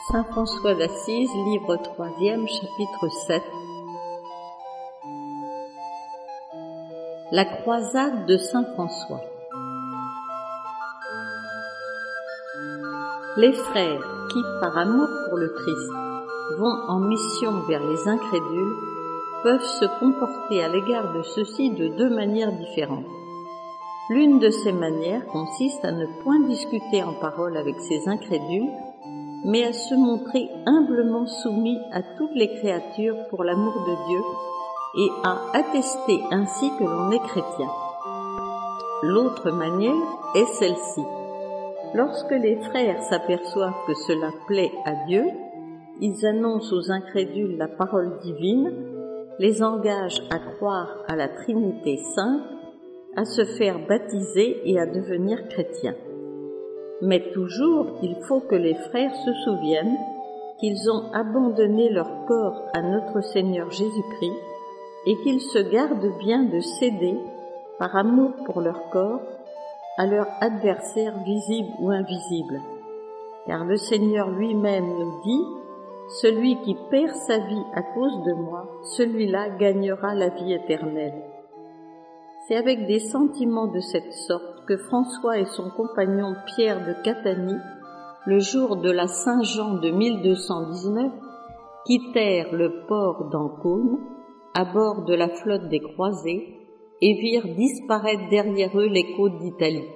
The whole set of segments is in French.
Saint François d'Assise, livre 3e, chapitre 7. La croisade de Saint François. Les frères qui, par amour pour le Christ, vont en mission vers les incrédules, peuvent se comporter à l'égard de ceux-ci de deux manières différentes. L'une de ces manières consiste à ne point discuter en parole avec ces incrédules, mais à se montrer humblement soumis à toutes les créatures pour l'amour de Dieu et à attester ainsi que l'on est chrétien. L'autre manière est celle-ci. Lorsque les frères s'aperçoivent que cela plaît à Dieu, ils annoncent aux incrédules la parole divine, les engagent à croire à la Trinité sainte, à se faire baptiser et à devenir chrétiens. Mais toujours, il faut que les frères se souviennent qu'ils ont abandonné leur corps à notre Seigneur Jésus-Christ et qu'ils se gardent bien de céder, par amour pour leur corps, à leur adversaire visible ou invisible. Car le Seigneur lui-même nous dit « Celui qui perd sa vie à cause de moi, celui-là gagnera la vie éternelle ». C'est avec des sentiments de cette sorte que François et son compagnon Pierre de Catanie, le jour de la Saint-Jean de 1219, quittèrent le port d'Ancône à bord de la flotte des croisés et virent disparaître derrière eux les côtes d'Italie.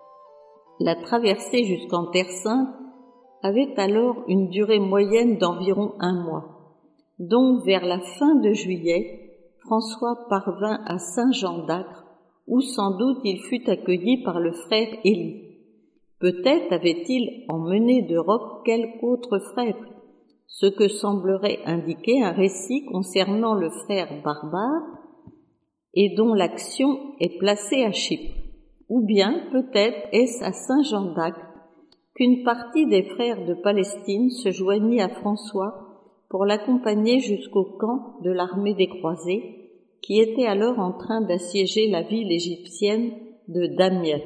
La traversée jusqu'en Terre Sainte avait alors une durée moyenne d'environ 1 mois. Donc, vers la fin de juillet, François parvint à Saint-Jean d'Acre, où sans doute il fut accueilli par le frère Élie. Peut-être avait-il emmené d'Europe quelque autre frère, ce que semblerait indiquer un récit concernant le frère Barbare et dont l'action est placée à Chypre. Ou bien, peut-être est-ce à Saint-Jean d'Acre qu'une partie des frères de Palestine se joignit à François pour l'accompagner jusqu'au camp de l'armée des croisés, qui était alors en train d'assiéger la ville égyptienne de Damiette.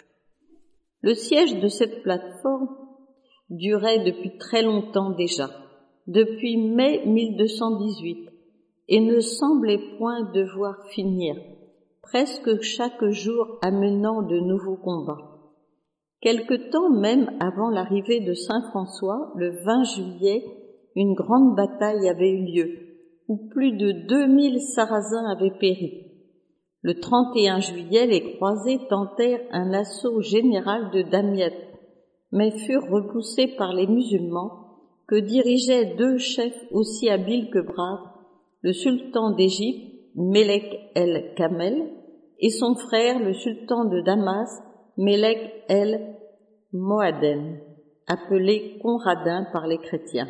Le siège de cette plateforme durait depuis très longtemps déjà, depuis mai 1218, et ne semblait point devoir finir, presque chaque jour amenant de nouveaux combats. Quelque temps même avant l'arrivée de Saint François, le 20 juillet, une grande bataille avait eu lieu, où plus de 2000 Sarrasins avaient péri. Le 31 juillet, les croisés tentèrent un assaut général de Damiette, mais furent repoussés par les musulmans que dirigeaient 2 chefs aussi habiles que braves, le sultan d'Égypte, Melek el-Kamel, et son frère, le sultan de Damas, Melek el-Moadem, appelé Conradin par les chrétiens.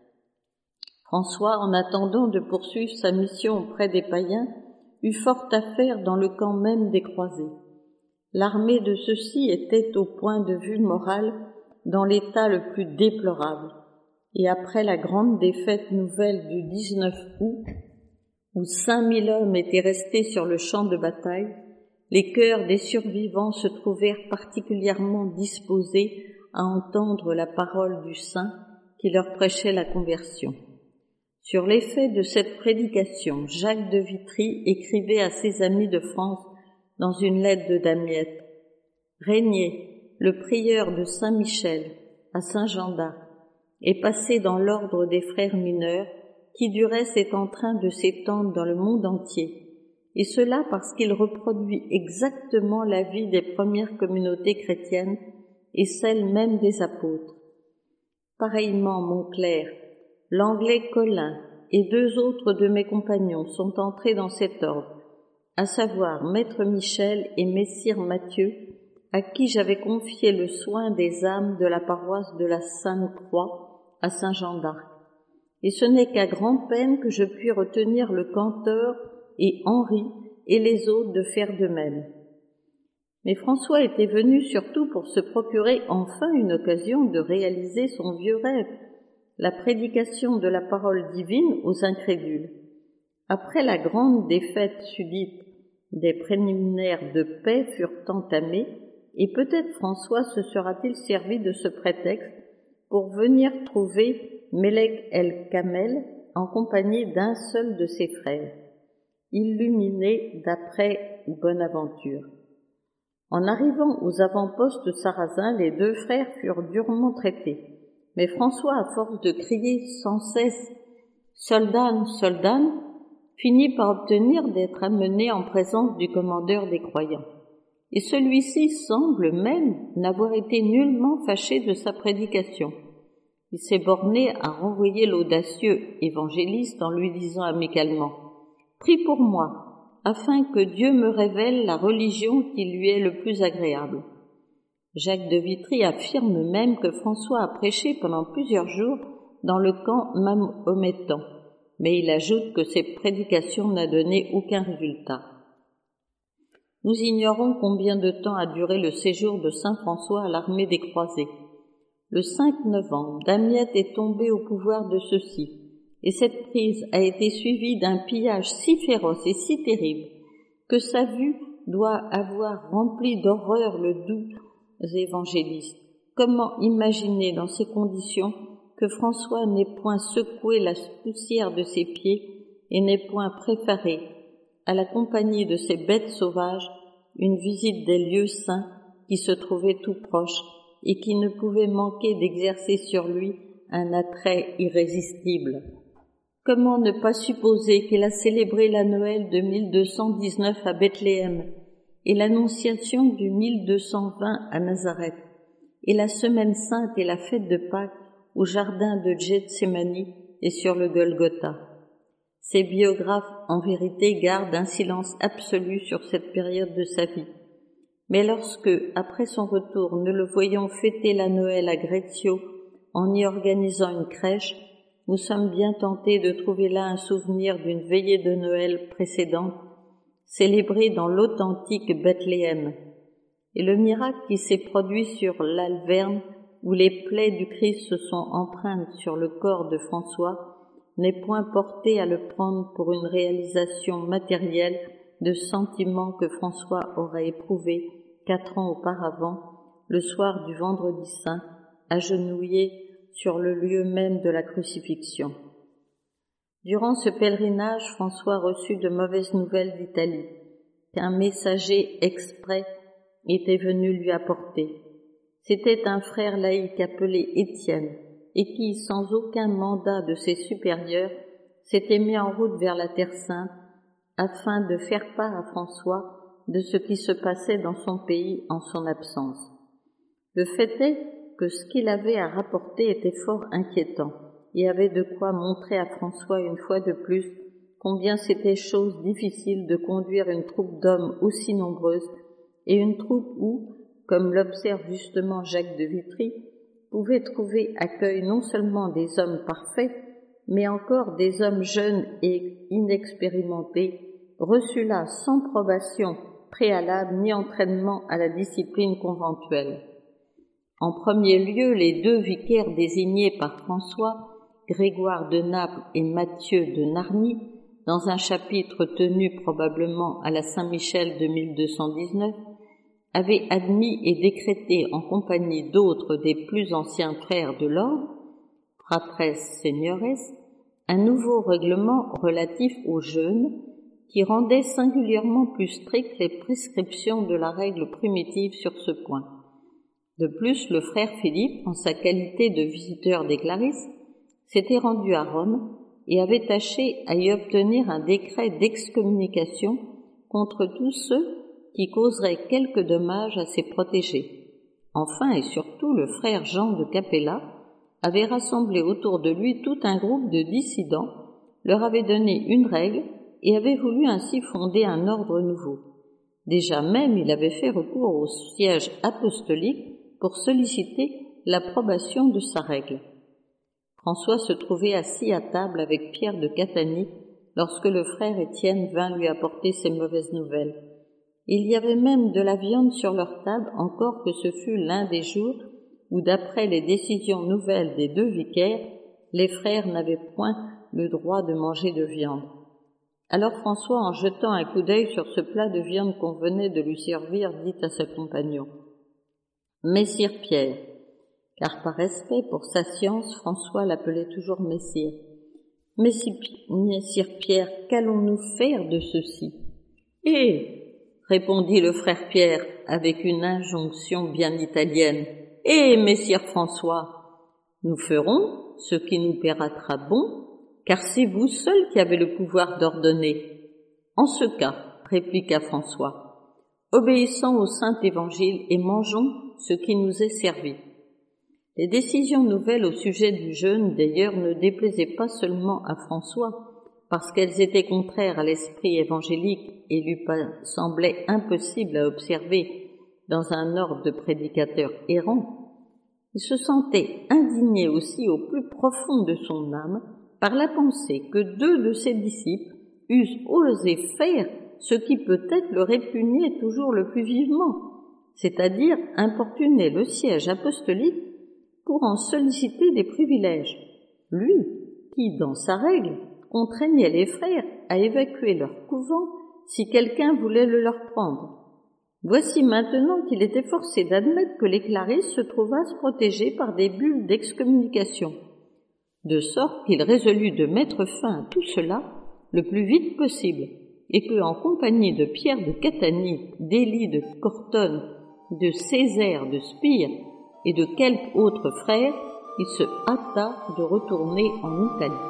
François, en attendant de poursuivre sa mission auprès des païens, eut fort à faire dans le camp même des croisés. L'armée de ceux-ci était, au point de vue moral, dans l'état le plus déplorable, et après la grande défaite nouvelle du 19 août, où 5000 hommes étaient restés sur le champ de bataille, les cœurs des survivants se trouvèrent particulièrement disposés à entendre la parole du saint qui leur prêchait la conversion. Sur l'effet de cette prédication, Jacques de Vitry écrivait à ses amis de France dans une lettre de Damiette « Régnier, le prieur de Saint-Michel, à Saint-Jean d'Arc, est passé dans l'ordre des frères mineurs, qui du reste est en train de s'étendre dans le monde entier, et cela parce qu'il reproduit exactement la vie des premières communautés chrétiennes et celle même des apôtres. Pareillement, mon clerc, l'anglais Colin et 2 autres de mes compagnons sont entrés dans cet ordre, à savoir maître Michel et messire Matthieu, à qui j'avais confié le soin des âmes de la paroisse de la Sainte-Croix à Saint-Jean d'Arc. Et ce n'est qu'à grand-peine que je puis retenir le canteur et Henri et les autres de faire de même. Mais François était venu surtout pour se procurer enfin une occasion de réaliser son vieux rêve, la prédication de la parole divine aux incrédules. Après la grande défaite subite, des préliminaires de paix furent entamés, et peut-être François se sera-t-il servi de ce prétexte pour venir trouver Melek el-Kamel en compagnie d'un seul de ses frères, illuminé d'après Bonaventure. En arrivant aux avant-postes sarrasins, les deux frères furent durement traités, mais François, à force de crier sans cesse « Soldan, Soldan !» finit par obtenir d'être amené en présence du commandeur des croyants. Et celui-ci semble même n'avoir été nullement fâché de sa prédication. Il s'est borné à renvoyer l'audacieux évangéliste en lui disant amicalement « Prie pour moi, afin que Dieu me révèle la religion qui lui est le plus agréable. » Jacques de Vitry affirme même que François a prêché pendant plusieurs jours dans le camp mahométan, mais il ajoute que ses prédications n'ont donné aucun résultat. Nous ignorons combien de temps a duré le séjour de saint François à l'armée des croisés. Le 5 novembre, Damiette est tombé au pouvoir de ceux-ci, et cette prise a été suivie d'un pillage si féroce et si terrible que sa vue doit avoir rempli d'horreur le doux évangéliste. Comment imaginer dans ces conditions que François n'ait point secoué la poussière de ses pieds et n'ait point préparé, à la compagnie de ces bêtes sauvages, une visite des lieux saints qui se trouvaient tout proches et qui ne pouvaient manquer d'exercer sur lui un attrait irrésistible. Comment ne pas supposer qu'il a célébré la Noël de 1219 à Bethléem et l'Annonciation du 1220 à Nazareth, et la Semaine sainte et la fête de Pâques au jardin de Gethsémani et sur le Golgotha. Ses biographes, en vérité, gardent un silence absolu sur cette période de sa vie. Mais lorsque, après son retour, nous le voyons fêter la Noël à Greccio en y organisant une crèche, nous sommes bien tentés de trouver là un souvenir d'une veillée de Noël précédente, célébrée dans l'authentique Bethléem. Et le miracle qui s'est produit sur l'Alverne, où les plaies du Christ se sont empreintes sur le corps de François, n'est point porté à le prendre pour une réalisation matérielle de sentiments que François aurait éprouvés 4 ans auparavant, le soir du Vendredi Saint, agenouillé sur le lieu même de la crucifixion. Durant ce pèlerinage, François reçut de mauvaises nouvelles d'Italie, qu'un messager exprès était venu lui apporter. C'était un frère laïque appelé Étienne, et qui, sans aucun mandat de ses supérieurs, s'était mis en route vers la Terre Sainte afin de faire part à François de ce qui se passait dans son pays en son absence. Le fait est que ce qu'il avait à rapporter était fort inquiétant et avait de quoi montrer à François une fois de plus combien c'était chose difficile de conduire une troupe d'hommes aussi nombreuse et une troupe où, comme l'observe justement Jacques de Vitry, pouvait trouver accueil non seulement des hommes parfaits, mais encore des hommes jeunes et inexpérimentés, reçus là sans probation préalable ni entraînement à la discipline conventuelle. En premier lieu, les 2 vicaires désignés par François, Grégoire de Naples et Matthieu de Narny, dans un chapitre tenu probablement à la Saint-Michel de 1219, avaient admis et décrété en compagnie d'autres des plus anciens frères de l'ordre, fratres seniores, un nouveau règlement relatif au jeûne qui rendait singulièrement plus strictes les prescriptions de la règle primitive sur ce point. De plus, le frère Philippe, en sa qualité de visiteur des Clarisses, s'était rendu à Rome et avait tâché à y obtenir un décret d'excommunication contre tous ceux qui causeraient quelque dommage à ses protégés. Enfin et surtout, le frère Jean de Capella avait rassemblé autour de lui tout un groupe de dissidents, leur avait donné une règle et avait voulu ainsi fonder un ordre nouveau. Déjà même, il avait fait recours au siège apostolique pour solliciter l'approbation de sa règle. François se trouvait assis à table avec Pierre de Catanie lorsque le frère Étienne vint lui apporter ces mauvaises nouvelles. Il y avait même de la viande sur leur table, encore que ce fût l'un des jours où, d'après les décisions nouvelles des 2 vicaires, les frères n'avaient point le droit de manger de viande. Alors François, en jetant un coup d'œil sur ce plat de viande qu'on venait de lui servir, dit à ses compagnons : « Messire Pierre, car par respect pour sa science, François l'appelait toujours Messire. « Messire Pierre, qu'allons-nous faire de ceci ?»« répondit le frère Pierre avec une injonction bien italienne. « Messire François, nous ferons ce qui nous paraîtra bon, car c'est vous seul qui avez le pouvoir d'ordonner. » « En ce cas, répliqua François, obéissons au Saint Évangile et mangeons ce qui nous est servi. » Les décisions nouvelles au sujet du jeûne, d'ailleurs, ne déplaisaient pas seulement à François, parce qu'elles étaient contraires à l'esprit évangélique et lui semblaient impossibles à observer dans un ordre de prédicateurs errants. Il se sentait indigné aussi au plus profond de son âme par la pensée que 2 de ses disciples eussent osé faire ce qui peut-être le répugnait toujours le plus vivement, c'est-à-dire importuner le siège apostolique pour en solliciter des privilèges, lui qui, dans sa règle, contraignait les frères à évacuer leur couvent si quelqu'un voulait le leur prendre. Voici maintenant qu'il était forcé d'admettre que les clarisses se trouvassent protégées par des bulles d'excommunication, de sorte qu'il résolut de mettre fin à tout cela le plus vite possible, et que, en compagnie de Pierre de Catanie, d'Élie de Cortone, de Césaire de Spire et de quelques autres frères, il se hâta de retourner en Italie.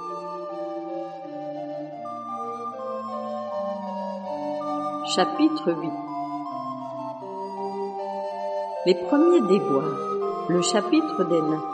Chapitre 8. Les premiers déboires, le chapitre des nains.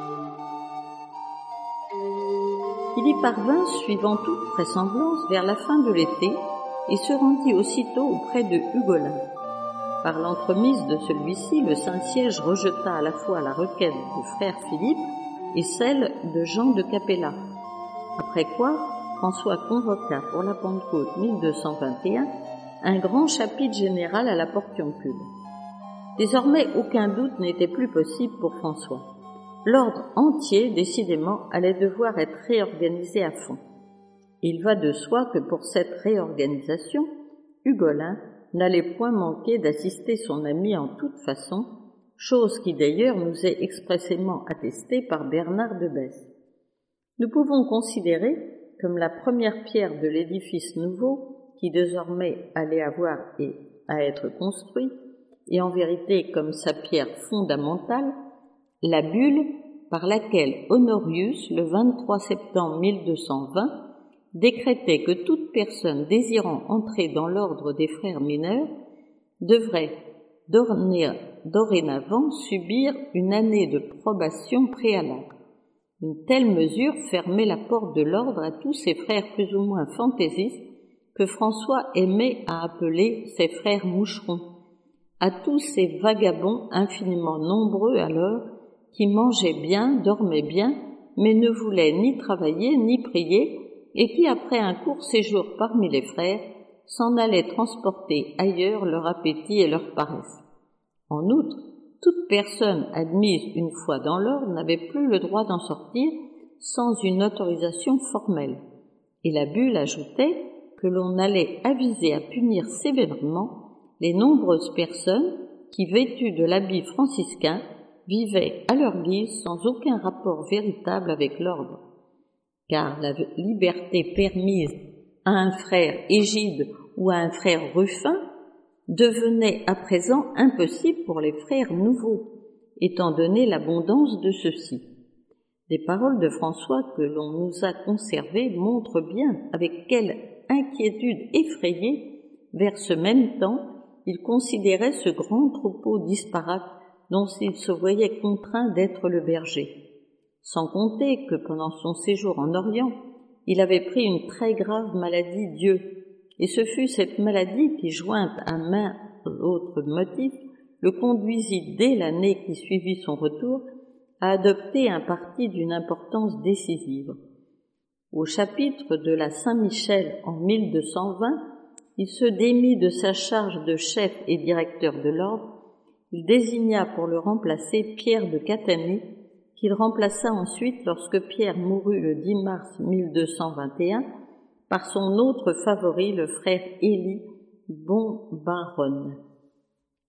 Il y parvint, suivant toute vraisemblance, vers la fin de l'été, et se rendit aussitôt auprès de Hugolin. Par l'entremise de celui-ci, le Saint-Siège rejeta à la fois la requête du frère Philippe et celle de Jean de Capella. Après quoi, François convoqua pour la Pentecôte 1221 un grand chapitre général à la Portiuncule. Désormais, aucun doute n'était plus possible pour François. L'ordre entier, décidément, allait devoir être réorganisé à fond. Il va de soi que pour cette réorganisation, Hugolin n'allait point manquer d'assister son ami en toute façon, chose qui d'ailleurs nous est expressément attestée par Bernard de Besse. Nous pouvons considérer comme la première pierre de l'édifice nouveau qui désormais allait avoir à être construit, et en vérité comme sa pierre fondamentale, la bulle par laquelle Honorius, le 23 septembre 1220, décrétait que toute personne désirant entrer dans l'ordre des frères mineurs devrait dorénavant subir une année de probation préalable. Une telle mesure fermait la porte de l'ordre à tous ces frères plus ou moins fantaisistes que François aimait à appeler ses frères moucherons, à tous ces vagabonds infiniment nombreux alors, qui mangeaient bien, dormaient bien, mais ne voulaient ni travailler ni prier, et qui, après un court séjour parmi les frères, s'en allaient transporter ailleurs leur appétit et leur paresse. En outre, toute personne admise une fois dans l'ordre n'avait plus le droit d'en sortir sans une autorisation formelle, et la bulle ajoutait que l'on allait aviser à punir sévèrement les nombreuses personnes qui, vêtues de l'habit franciscain, vivaient à leur guise sans aucun rapport véritable avec l'ordre, car la liberté permise à un frère Égide ou à un frère Ruffin devenait à présent impossible pour les frères nouveaux, étant donné l'abondance de ceux-ci. Les paroles de François que l'on nous a conservées montrent bien avec quelle inquiétude effrayée, vers ce même temps, il considérait ce grand troupeau disparate dont il se voyait contraint d'être le berger. Sans compter que pendant son séjour en Orient, il avait pris une très grave maladie d'yeux, et ce fut cette maladie qui, jointe à maints autres motifs, le conduisit dès l'année qui suivit son retour à adopter un parti d'une importance décisive. Au chapitre de la Saint-Michel en 1220, il se démit de sa charge de chef et directeur de l'ordre. Il désigna pour le remplacer Pierre de Catanie, qu'il remplaça ensuite lorsque Pierre mourut le 10 mars 1221 par son autre favori, le frère Élie Bonbaronne.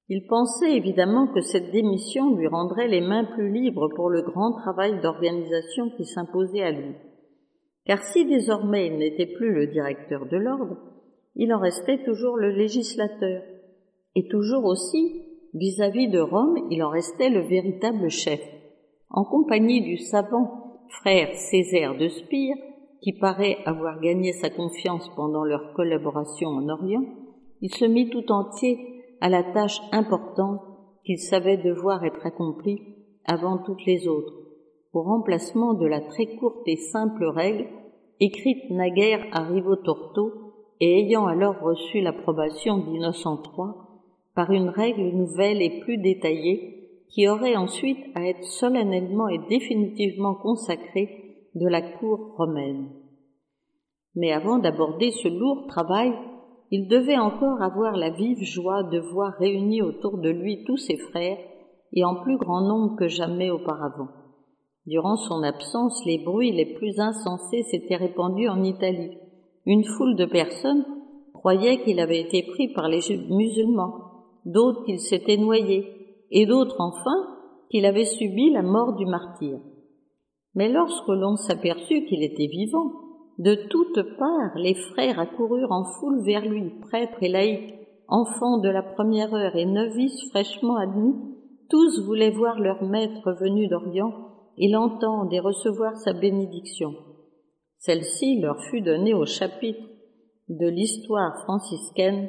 Il pensait évidemment que cette démission lui rendrait les mains plus libres pour le grand travail d'organisation qui s'imposait à lui. Car si désormais il n'était plus le directeur de l'ordre, il en restait toujours le législateur, et toujours aussi, vis-à-vis de Rome, il en restait le véritable chef. En compagnie du savant frère Césaire de Spire, qui paraît avoir gagné sa confiance pendant leur collaboration en Orient, il se mit tout entier à la tâche importante qu'il savait devoir être accomplie avant toutes les autres, au remplacement de la très courte et simple règle écrite naguère à Rivotorto et ayant alors reçu l'approbation d'Innocent III par une règle nouvelle et plus détaillée qui aurait ensuite à être solennellement et définitivement consacrée de la cour romaine. Mais avant d'aborder ce lourd travail, il devait encore avoir la vive joie de voir réunis autour de lui tous ses frères et en plus grand nombre que jamais auparavant. Durant son absence, les bruits les plus insensés s'étaient répandus en Italie. Une foule de personnes croyaient qu'il avait été pris par les musulmans, d'autres qu'il s'était noyé, et d'autres enfin qu'il avait subi la mort du martyr. Mais lorsque l'on s'aperçut qu'il était vivant, de toutes parts les frères accoururent en foule vers lui, prêtres et laïcs, enfants de la première heure et novices fraîchement admis, tous voulaient voir leur maître venu d'Orient et l'entendre et recevoir sa bénédiction. Celle-ci leur fut donnée au chapitre de l'histoire franciscaine,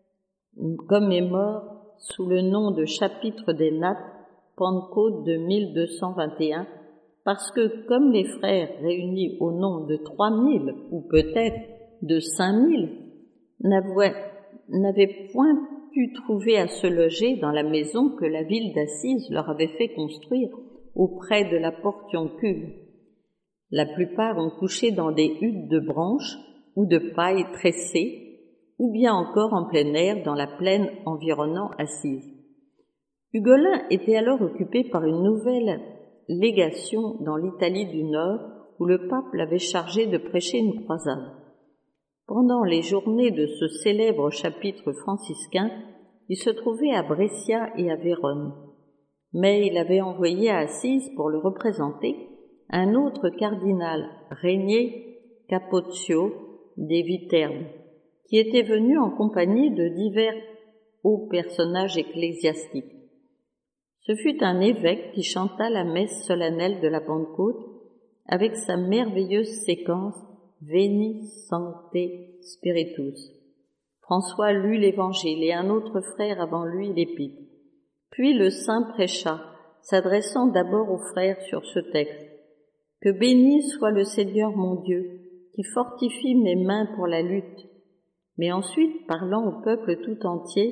commémore sous le nom de chapitre des Nattes, Pentecôte de 1221, parce que, comme les frères réunis au nombre de 3000 ou peut-être de 5000 n'avaient point pu trouver à se loger dans la maison que la ville d'Assise leur avait fait construire auprès de la Portiuncule. La plupart ont couché dans des huttes de branches ou de paille tressées, ou bien encore en plein air dans la plaine environnant Assise. Hugolin était alors occupé par une nouvelle légation dans l'Italie du Nord où le pape l'avait chargé de prêcher une croisade. Pendant les journées de ce célèbre chapitre franciscain, il se trouvait à Brescia et à Vérone. Mais il avait envoyé à Assise pour le représenter un autre cardinal, Régnier Capozio des Viterbi, qui était venu en compagnie de divers hauts personnages ecclésiastiques. Ce fut un évêque qui chanta la messe solennelle de la Pentecôte avec sa merveilleuse séquence Veni Sancte Spiritus. François lut l'Évangile et un autre frère avant lui l'Épître. Puis le saint prêcha, s'adressant d'abord aux frères sur ce texte. « Que béni soit le Seigneur mon Dieu, qui fortifie mes mains pour la lutte. » Mais ensuite, parlant au peuple tout entier,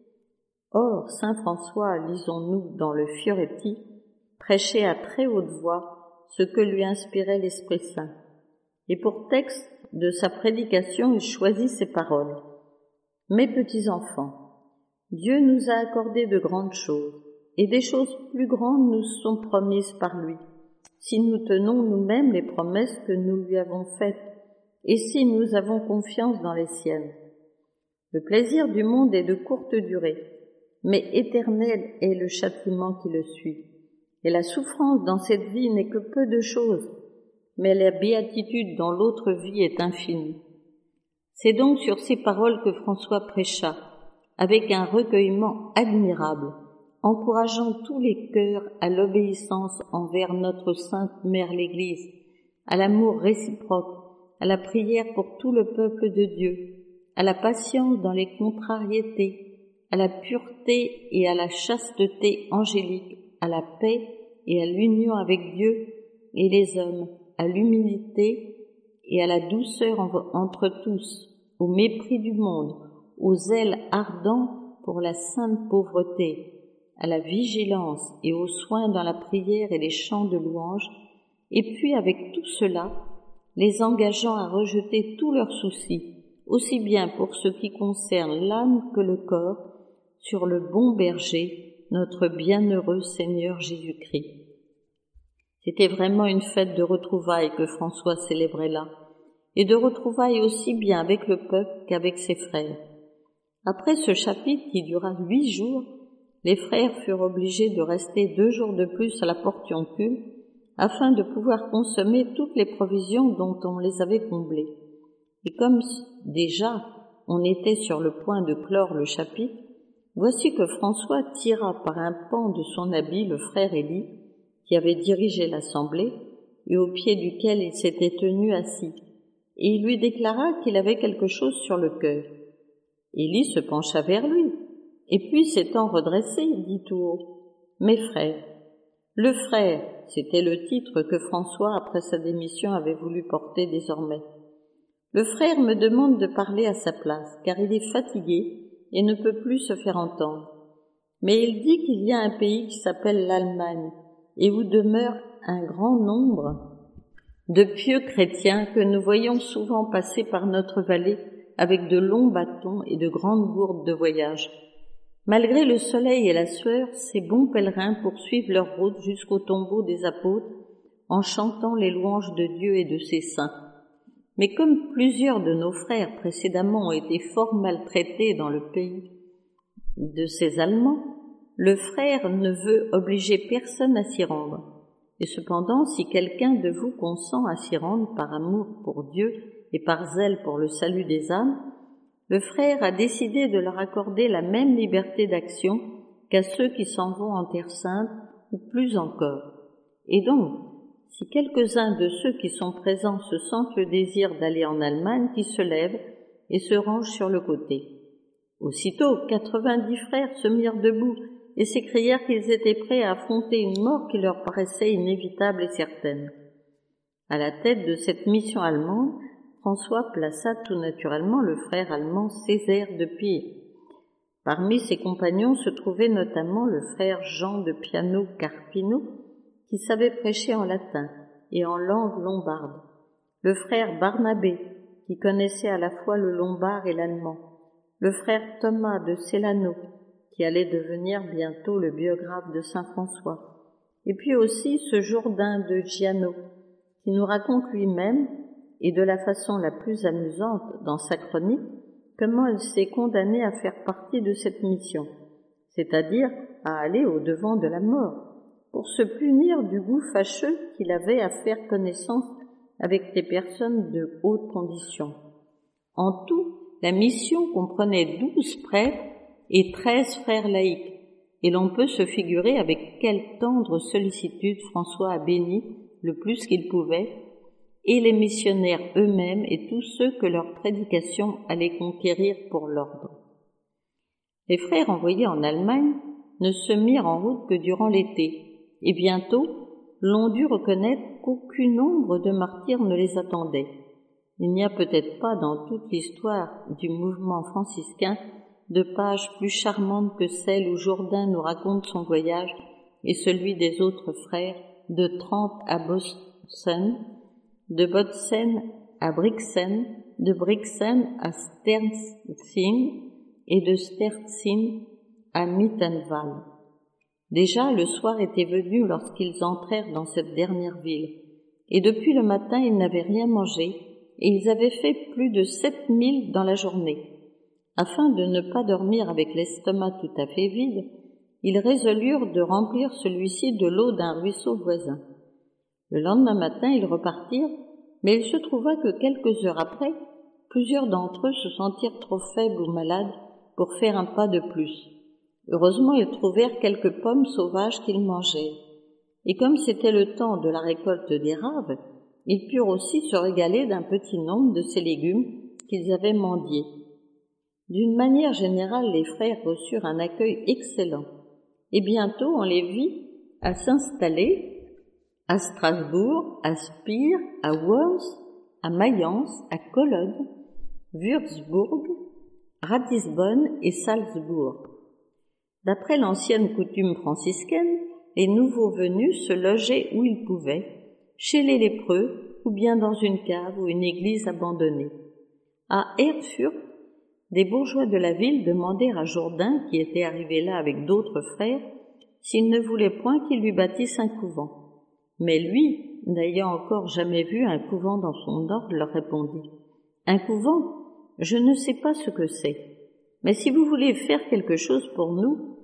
« Or, saint François, lisons-nous dans le Fioretti, prêchait à très haute voix ce que lui inspirait l'Esprit Saint. Et pour texte de sa prédication, il choisit ces paroles. « Mes petits enfants, Dieu nous a accordé de grandes choses, et des choses plus grandes nous sont promises par lui, si nous tenons nous-mêmes les promesses que nous lui avons faites, et si nous avons confiance dans les siennes. Le plaisir du monde est de courte durée, mais éternel est le châtiment qui le suit. Et la souffrance dans cette vie n'est que peu de choses, mais la béatitude dans l'autre vie est infinie. » C'est donc sur ces paroles que François prêcha, avec un recueillement admirable, encourageant tous les cœurs à l'obéissance envers notre Sainte Mère l'Église, à l'amour réciproque, à la prière pour tout le peuple de Dieu, à la patience dans les contrariétés, à la pureté et à la chasteté angélique, à la paix et à l'union avec Dieu et les hommes, à l'humilité et à la douceur entre tous, au mépris du monde, au zèle ardent pour la sainte pauvreté, à la vigilance et aux soins dans la prière et les chants de louange, et puis avec tout cela, les engageant à rejeter tous leurs soucis, aussi bien pour ce qui concerne l'âme que le corps, sur le bon berger, notre bienheureux Seigneur Jésus-Christ. C'était vraiment une fête de retrouvailles que François célébrait là, et de retrouvailles aussi bien avec le peuple qu'avec ses frères. Après ce chapitre qui dura 8 jours, les frères furent obligés de rester 2 jours de plus à la Portiuncule afin de pouvoir consommer toutes les provisions dont on les avait comblées. Et comme déjà on était sur le point de clore le chapitre, voici que François tira par un pan de son habit le frère Élie, qui avait dirigé l'assemblée et au pied duquel il s'était tenu assis, et il lui déclara qu'il avait quelque chose sur le cœur. Élie se pencha vers lui, et puis s'étant redressé, dit tout haut, « Mes frères ». Le frère, c'était le titre que François, après sa démission, avait voulu porter désormais. Le frère me demande de parler à sa place, car il est fatigué et ne peut plus se faire entendre. Mais il dit qu'il y a un pays qui s'appelle l'Allemagne, et où demeure un grand nombre de pieux chrétiens que nous voyons souvent passer par notre vallée avec de longs bâtons et de grandes gourdes de voyage. Malgré le soleil et la sueur, ces bons pèlerins poursuivent leur route jusqu'au tombeau des apôtres en chantant les louanges de Dieu et de ses saints. Mais comme plusieurs de nos frères précédemment ont été fort maltraités dans le pays de ces Allemands, le frère ne veut obliger personne à s'y rendre. Et cependant, si quelqu'un de vous consent à s'y rendre par amour pour Dieu et par zèle pour le salut des âmes, le frère a décidé de leur accorder la même liberté d'action qu'à ceux qui s'en vont en Terre Sainte ou plus encore. Et donc, si quelques-uns de ceux qui sont présents se sentent le désir d'aller en Allemagne, qu'ils se lèvent et se rangent sur le côté. Aussitôt, 90 frères se mirent debout et s'écrièrent qu'ils étaient prêts à affronter une mort qui leur paraissait inévitable et certaine. À la tête de cette mission allemande, François plaça tout naturellement le frère allemand Césaire de Pire. Parmi ses compagnons se trouvait notamment le frère Jean de Piano Carpino, qui savait prêcher en latin et en langue lombarde, le frère Barnabé, qui connaissait à la fois le lombard et l'allemand, le frère Thomas de Celano, qui allait devenir bientôt le biographe de saint François, et puis aussi ce Jourdain de Giano, qui nous raconte lui-même, et de la façon la plus amusante dans sa chronique, comment il s'est condamné à faire partie de cette mission, c'est-à-dire à aller au-devant de la mort, pour se punir du goût fâcheux qu'il avait à faire connaissance avec des personnes de haute condition. En tout, la mission comprenait 12 prêtres et 13 frères laïcs, et l'on peut se figurer avec quelle tendre sollicitude François a béni le plus qu'il pouvait, et les missionnaires eux-mêmes et tous ceux que leur prédication allait conquérir pour l'ordre. Les frères envoyés en Allemagne ne se mirent en route que durant l'été, et bientôt l'on dut reconnaître qu'aucun nombre de martyrs ne les attendait. Il n'y a peut-être pas dans toute l'histoire du mouvement franciscain de pages plus charmantes que celle où Jourdain nous raconte son voyage et celui des autres frères de Trente à Botzen, de Botzen à Brixen, de Brixen à Sterzing et de Sterzing à Mittenwald. Déjà le soir était venu lorsqu'ils entrèrent dans cette dernière ville, et depuis le matin ils n'avaient rien mangé, et ils avaient fait plus de 7 milles dans la journée. Afin de ne pas dormir avec l'estomac tout à fait vide, ils résolurent de remplir celui-ci de l'eau d'un ruisseau voisin. Le lendemain matin, ils repartirent, mais il se trouva que quelques heures après, plusieurs d'entre eux se sentirent trop faibles ou malades pour faire un pas de plus. Heureusement, ils trouvèrent quelques pommes sauvages qu'ils mangeaient. Et comme c'était le temps de la récolte d'érables, ils purent aussi se régaler d'un petit nombre de ces légumes qu'ils avaient mendiés. D'une manière générale, les frères reçurent un accueil excellent, et bientôt on les vit à s'installer à Strasbourg, à Spire, à Worms, à Mayence, à Cologne, Würzburg, Ratisbonne et Salzbourg. D'après l'ancienne coutume franciscaine, les nouveaux venus se logeaient où ils pouvaient, chez les lépreux ou bien dans une cave ou une église abandonnée. À Erfurt, des bourgeois de la ville demandèrent à Jourdain, qui était arrivé là avec d'autres frères, s'il ne voulait point qu'il lui bâtisse un couvent. Mais lui, n'ayant encore jamais vu un couvent dans son ordre, leur répondit « Un couvent, je ne sais pas ce que c'est, mais si vous voulez faire quelque chose pour nous,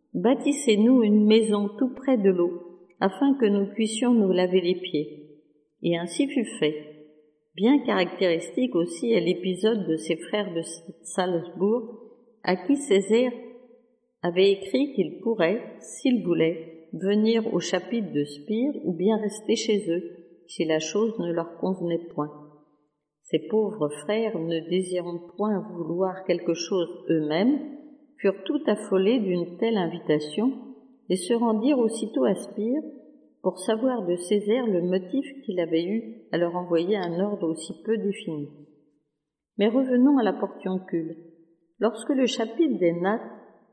Bâtissez-nous une maison tout près de l'eau, afin que nous puissions nous laver les pieds. » Et ainsi fut fait. Bien caractéristique aussi est l'épisode de ses frères de Salzbourg, à qui Césaire avait écrit qu'il pourrait, s'il voulait, venir au chapitre de Spire ou bien rester chez eux, si la chose ne leur convenait point. Ces pauvres frères, ne désirant point vouloir quelque chose eux-mêmes, furent tout affolés d'une telle invitation et se rendirent aussitôt à Spire pour savoir de Césaire le motif qu'il avait eu à leur envoyer un ordre aussi peu défini. Mais revenons à la portioncule. Lorsque le chapitre des nattes,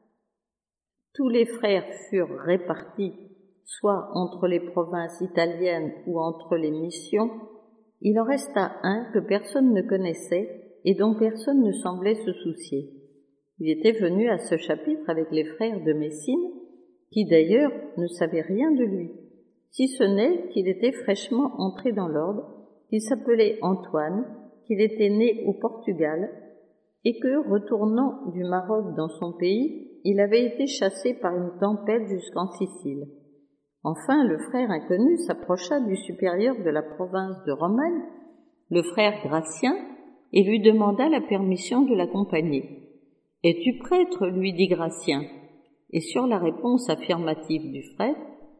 tous les frères furent répartis, soit entre les provinces italiennes ou entre les missions, il en resta un que personne ne connaissait et dont personne ne semblait se soucier. Il était venu à ce chapitre avec les frères de Messine, qui d'ailleurs ne savaient rien de lui, si ce n'est qu'il était fraîchement entré dans l'ordre, qu'il s'appelait Antoine, qu'il était né au Portugal, et que, retournant du Maroc dans son pays, il avait été chassé par une tempête jusqu'en Sicile. Enfin, le frère inconnu s'approcha du supérieur de la province de Romagne, le frère Gratien, et lui demanda la permission de l'accompagner. « Es-tu prêtre ?» lui dit Gratien. Et sur la réponse affirmative du frère,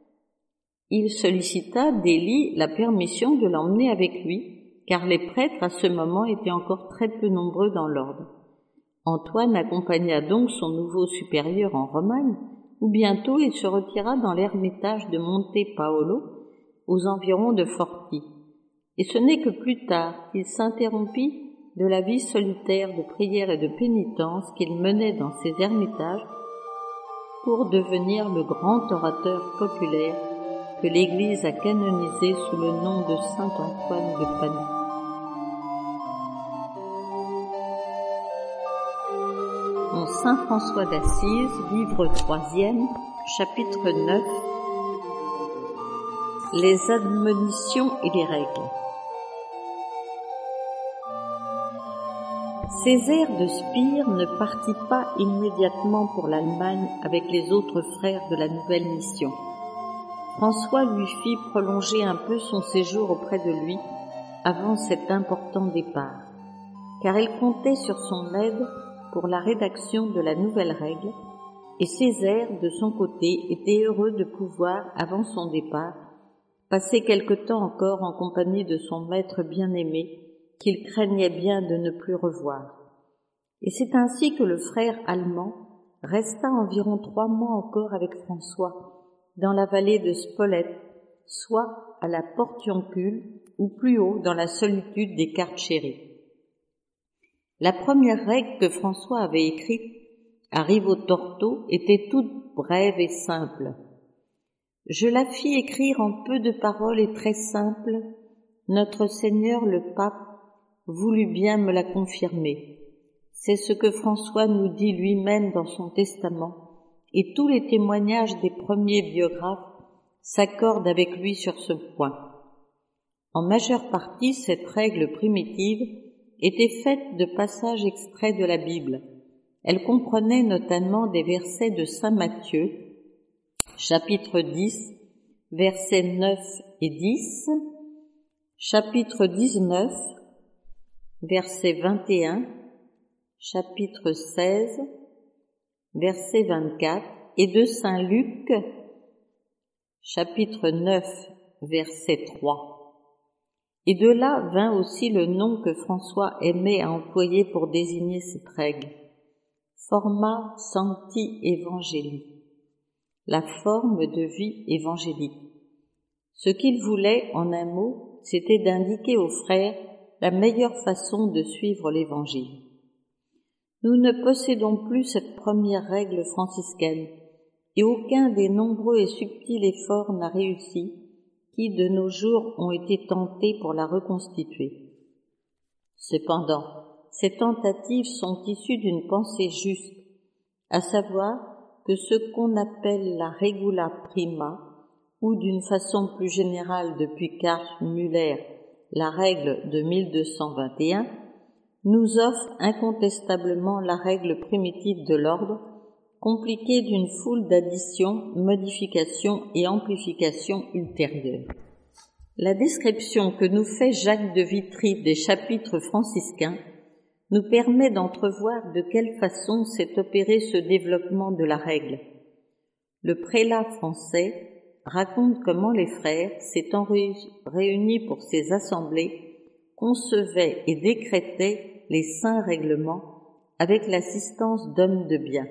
il sollicita d'Élie la permission de l'emmener avec lui, car les prêtres à ce moment étaient encore très peu nombreux dans l'ordre. Antoine accompagna donc son nouveau supérieur en Romagne, où bientôt il se retira dans l'ermitage de Monte Paolo, aux environs de Forti. Et ce n'est que plus tard qu'il s'interrompit de la vie solitaire de prière et de pénitence qu'il menait dans ces ermitages pour devenir le grand orateur populaire que l'Église a canonisé sous le nom de Saint Antoine de Padoue. En Saint François d'Assise, livre 3e, chapitre 9, les admonitions et les règles. Césaire de Spire ne partit pas immédiatement pour l'Allemagne avec les autres frères de la nouvelle mission. François lui fit prolonger un peu son séjour auprès de lui avant cet important départ, car il comptait sur son aide pour la rédaction de la nouvelle règle, et Césaire, de son côté, était heureux de pouvoir, avant son départ, passer quelque temps encore en compagnie de son maître bien-aimé, qu'il craignait bien de ne plus revoir. Et c'est ainsi que le frère allemand resta environ 3 mois encore avec François, dans la vallée de Spolète, soit à la Portioncule, ou plus haut dans la solitude des Carcéries. La première règle que François avait écrite à Rivo-Torto était toute brève et simple. Je la fis écrire en peu de paroles et très simples. Notre Seigneur le Pape voulut bien me la confirmer. C'est ce que François nous dit lui-même dans son testament, et tous les témoignages des premiers biographes s'accordent avec lui sur ce point. En majeure partie, cette règle primitive était faite de passages extraits de la Bible. Elle comprenait notamment des versets de saint Matthieu, chapitre 10, versets 9 et 10, chapitre 19, verset 21, chapitre 16, verset 24, et de saint Luc, chapitre 9, verset 3. Et de là vint aussi le nom que François aimait à employer pour désigner cette règle, forma sancti evangelii, la forme de vie évangélique. Ce qu'il voulait, en un mot, c'était d'indiquer aux frères la meilleure façon de suivre l'Évangile. Nous ne possédons plus cette première règle franciscaine, et aucun des nombreux et subtils efforts n'a réussi qui, de nos jours, ont été tentés pour la reconstituer. Cependant, ces tentatives sont issues d'une pensée juste, à savoir que ce qu'on appelle la regula prima, ou d'une façon plus générale depuis Karl Müller, la règle de 1221, nous offre incontestablement la règle primitive de l'ordre, compliqué d'une foule d'additions, modifications et amplifications ultérieures. La description que nous fait Jacques de Vitry des chapitres franciscains nous permet d'entrevoir de quelle façon s'est opéré ce développement de la règle. Le prélat français raconte comment les frères, s'étant réunis pour ces assemblées, concevaient et décrétaient les saints règlements avec l'assistance d'hommes de bien.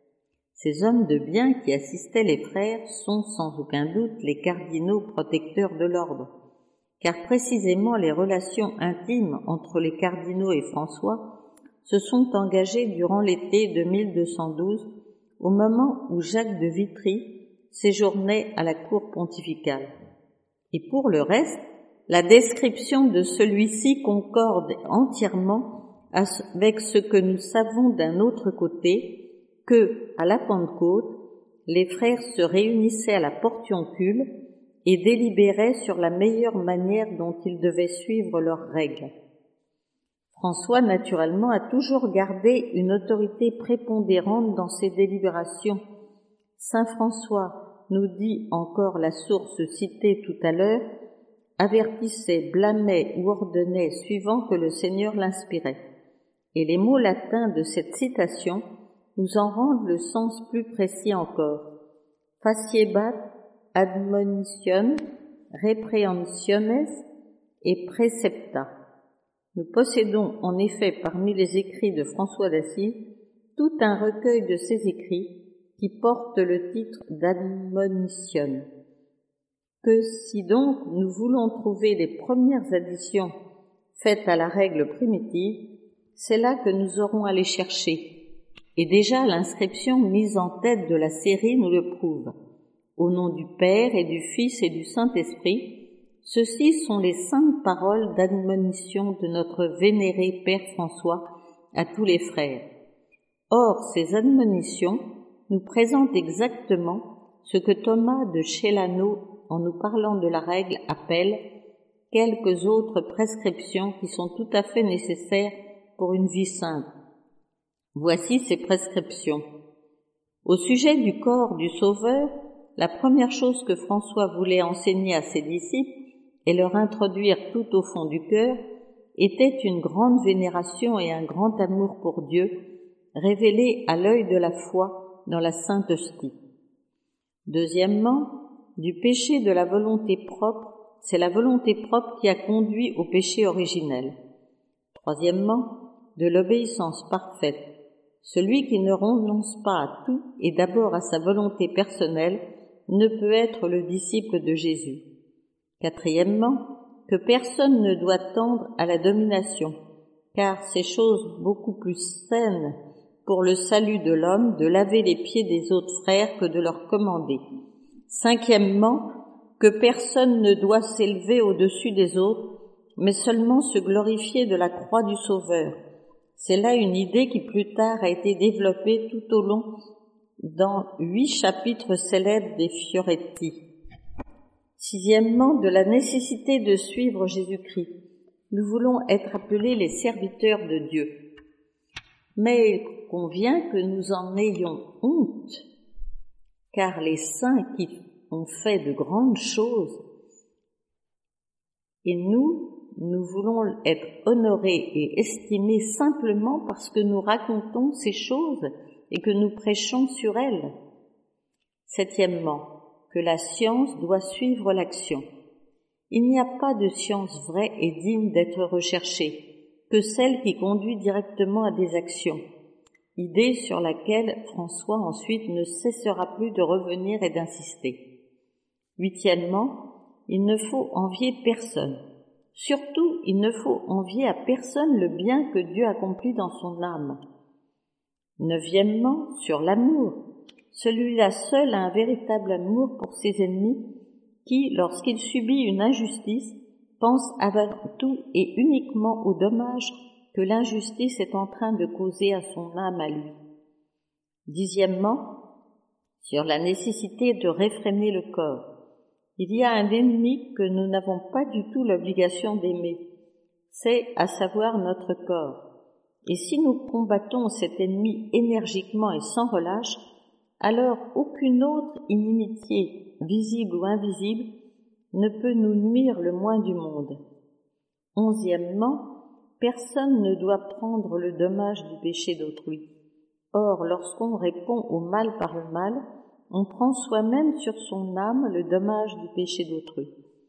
Ces hommes de bien qui assistaient les frères sont sans aucun doute les cardinaux protecteurs de l'ordre, car précisément les relations intimes entre les cardinaux et François se sont engagées durant l'été de 1212, au moment où Jacques de Vitry séjournait à la cour pontificale. Et pour le reste, la description de celui-ci concorde entièrement avec ce que nous savons d'un autre côté, que, à la Pentecôte, les frères se réunissaient à la Portioncule et délibéraient sur la meilleure manière dont ils devaient suivre leurs règles. François, naturellement, a toujours gardé une autorité prépondérante dans ses délibérations. Saint François, nous dit encore la source citée tout à l'heure, avertissait, blâmait ou ordonnait suivant que le Seigneur l'inspirait. Et les mots latins de cette citation nous en rendent le sens plus précis encore. Faciebat admonition, reprehensiones et precepta. Nous possédons en effet parmi les écrits de François d'Assise tout un recueil de ses écrits qui porte le titre d'admonition. Que si donc nous voulons trouver les premières additions faites à la règle primitive, c'est là que nous aurons à les chercher. Et déjà l'inscription mise en tête de la série nous le prouve. Au nom du Père et du Fils et du Saint-Esprit, ceci sont les saintes paroles d'admonition de notre vénéré Père François à tous les frères. Or, ces admonitions nous présentent exactement ce que Thomas de Chelano, en nous parlant de la règle, appelle quelques autres prescriptions qui sont tout à fait nécessaires pour une vie sainte. Voici ces prescriptions. Au sujet du corps du Sauveur, la première chose que François voulait enseigner à ses disciples et leur introduire tout au fond du cœur était une grande vénération et un grand amour pour Dieu, révélés à l'œil de la foi dans la Sainte Hostie. Deuxièmement, du péché de la volonté propre, c'est la volonté propre qui a conduit au péché originel. Troisièmement, de l'obéissance parfaite. Celui qui ne renonce pas à tout et d'abord à sa volonté personnelle ne peut être le disciple de Jésus. Quatrièmement, que personne ne doit tendre à la domination, car c'est chose beaucoup plus saine pour le salut de l'homme de laver les pieds des autres frères que de leur commander. Cinquièmement, que personne ne doit s'élever au-dessus des autres, mais seulement se glorifier de la croix du Sauveur. C'est là une idée qui plus tard a été développée tout au long dans 8 chapitres célèbres des Fioretti. Sixièmement, de la nécessité de suivre Jésus-Christ. Nous voulons être appelés les serviteurs de Dieu. Mais il convient que nous en ayons honte, car les saints qui ont fait de grandes choses, et nous voulons être honorés et estimés simplement parce que nous racontons ces choses et que nous prêchons sur elles. Septièmement, que la science doit suivre l'action. Il n'y a pas de science vraie et digne d'être recherchée que celle qui conduit directement à des actions, idée sur laquelle François ensuite ne cessera plus de revenir et d'insister. Huitièmement, il ne faut envier personne. Surtout, il ne faut envier à personne le bien que Dieu accomplit dans son âme. Neuvièmement, sur l'amour. Celui-là seul a un véritable amour pour ses ennemis qui, lorsqu'il subit une injustice, pense avant tout et uniquement au dommage que l'injustice est en train de causer à son âme à lui. Dixièmement, sur la nécessité de réfréner le corps. Il y a un ennemi que nous n'avons pas du tout l'obligation d'aimer, c'est à savoir notre corps. Et si nous combattons cet ennemi énergiquement et sans relâche, alors aucune autre inimitié, visible ou invisible, ne peut nous nuire le moins du monde. 11e, personne ne doit prendre le dommage du péché d'autrui. Or, lorsqu'on répond au mal par le mal, on prend soi-même sur son âme le dommage du péché d'autrui.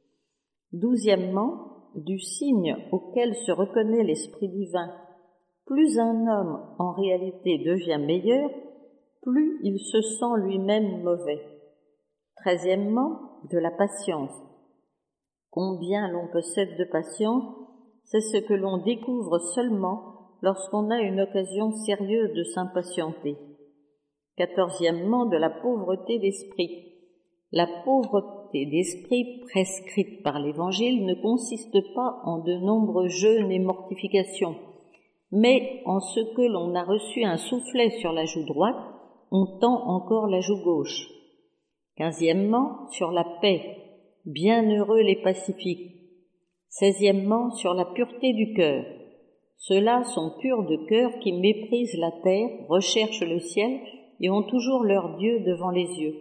12e, du signe auquel se reconnaît l'Esprit divin, plus un homme en réalité devient meilleur, plus il se sent lui-même mauvais. 13e, de la patience. Combien l'on possède de patience, c'est ce que l'on découvre seulement lorsqu'on a une occasion sérieuse de s'impatienter. 14e, de la pauvreté d'esprit. La pauvreté d'esprit prescrite par l'Évangile ne consiste pas en de nombreux jeûnes et mortifications, mais en ce que l'on a reçu un soufflet sur la joue droite, on tend encore la joue gauche. 15e, sur la paix. Bienheureux les pacifiques. 16e, sur la pureté du cœur. Ceux-là sont purs de cœur qui méprisent la terre, recherchent le ciel et ont toujours leur Dieu devant les yeux.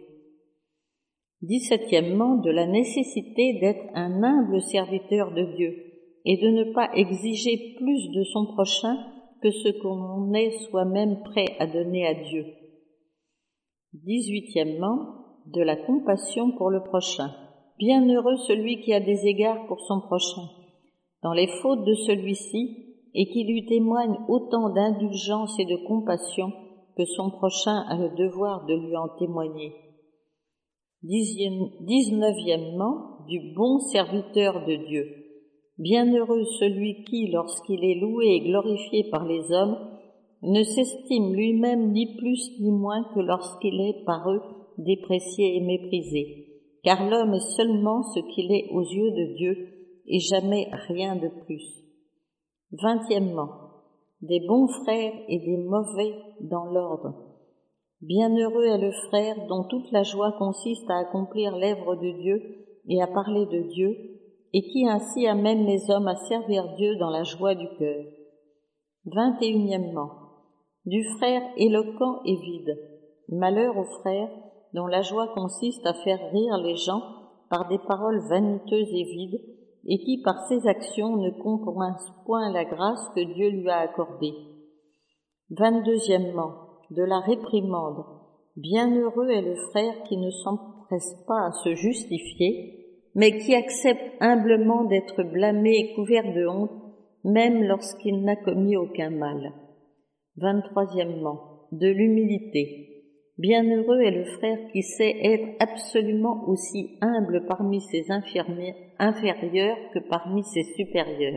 17e, de la nécessité d'être un humble serviteur de Dieu et de ne pas exiger plus de son prochain que ce qu'on est soi-même prêt à donner à Dieu. 18e, de la compassion pour le prochain. Bienheureux celui qui a des égards pour son prochain, dans les fautes de celui-ci, et qui lui témoigne autant d'indulgence et de compassion que son prochain a le devoir de lui en témoigner. 19e, du bon serviteur de Dieu. Bienheureux celui qui, lorsqu'il est loué et glorifié par les hommes, ne s'estime lui-même ni plus ni moins que lorsqu'il est par eux déprécié et méprisé, car l'homme est seulement ce qu'il est aux yeux de Dieu et jamais rien de plus. 20e, des bons frères et des mauvais dans l'ordre. Bienheureux est le frère dont toute la joie consiste à accomplir l'œuvre de Dieu et à parler de Dieu, et qui ainsi amène les hommes à servir Dieu dans la joie du cœur. 21e, du frère éloquent et vide. Malheur au frère dont la joie consiste à faire rire les gens par des paroles vaniteuses et vides, et qui par ses actions ne compromettent point la grâce que Dieu lui a accordée. 22e, de la réprimande. Bienheureux est le frère qui ne s'empresse pas à se justifier, mais qui accepte humblement d'être blâmé et couvert de honte, même lorsqu'il n'a commis aucun mal. 23e, de l'humilité. Bienheureux est le frère qui sait être absolument aussi humble parmi ses inférieurs que parmi ses supérieurs.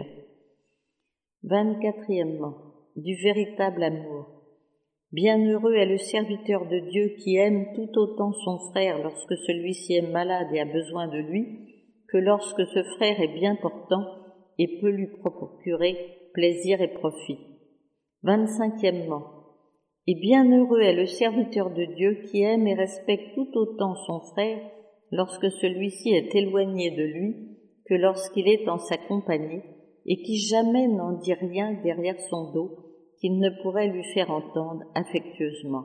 24e, du véritable amour. Bienheureux est le serviteur de Dieu qui aime tout autant son frère lorsque celui-ci est malade et a besoin de lui, que lorsque ce frère est bien portant et peut lui procurer plaisir et profit. 25e, et bienheureux est le serviteur de Dieu qui aime et respecte tout autant son frère lorsque celui-ci est éloigné de lui que lorsqu'il est en sa compagnie, et qui jamais n'en dit rien derrière son dos qu'il ne pourrait lui faire entendre affectueusement.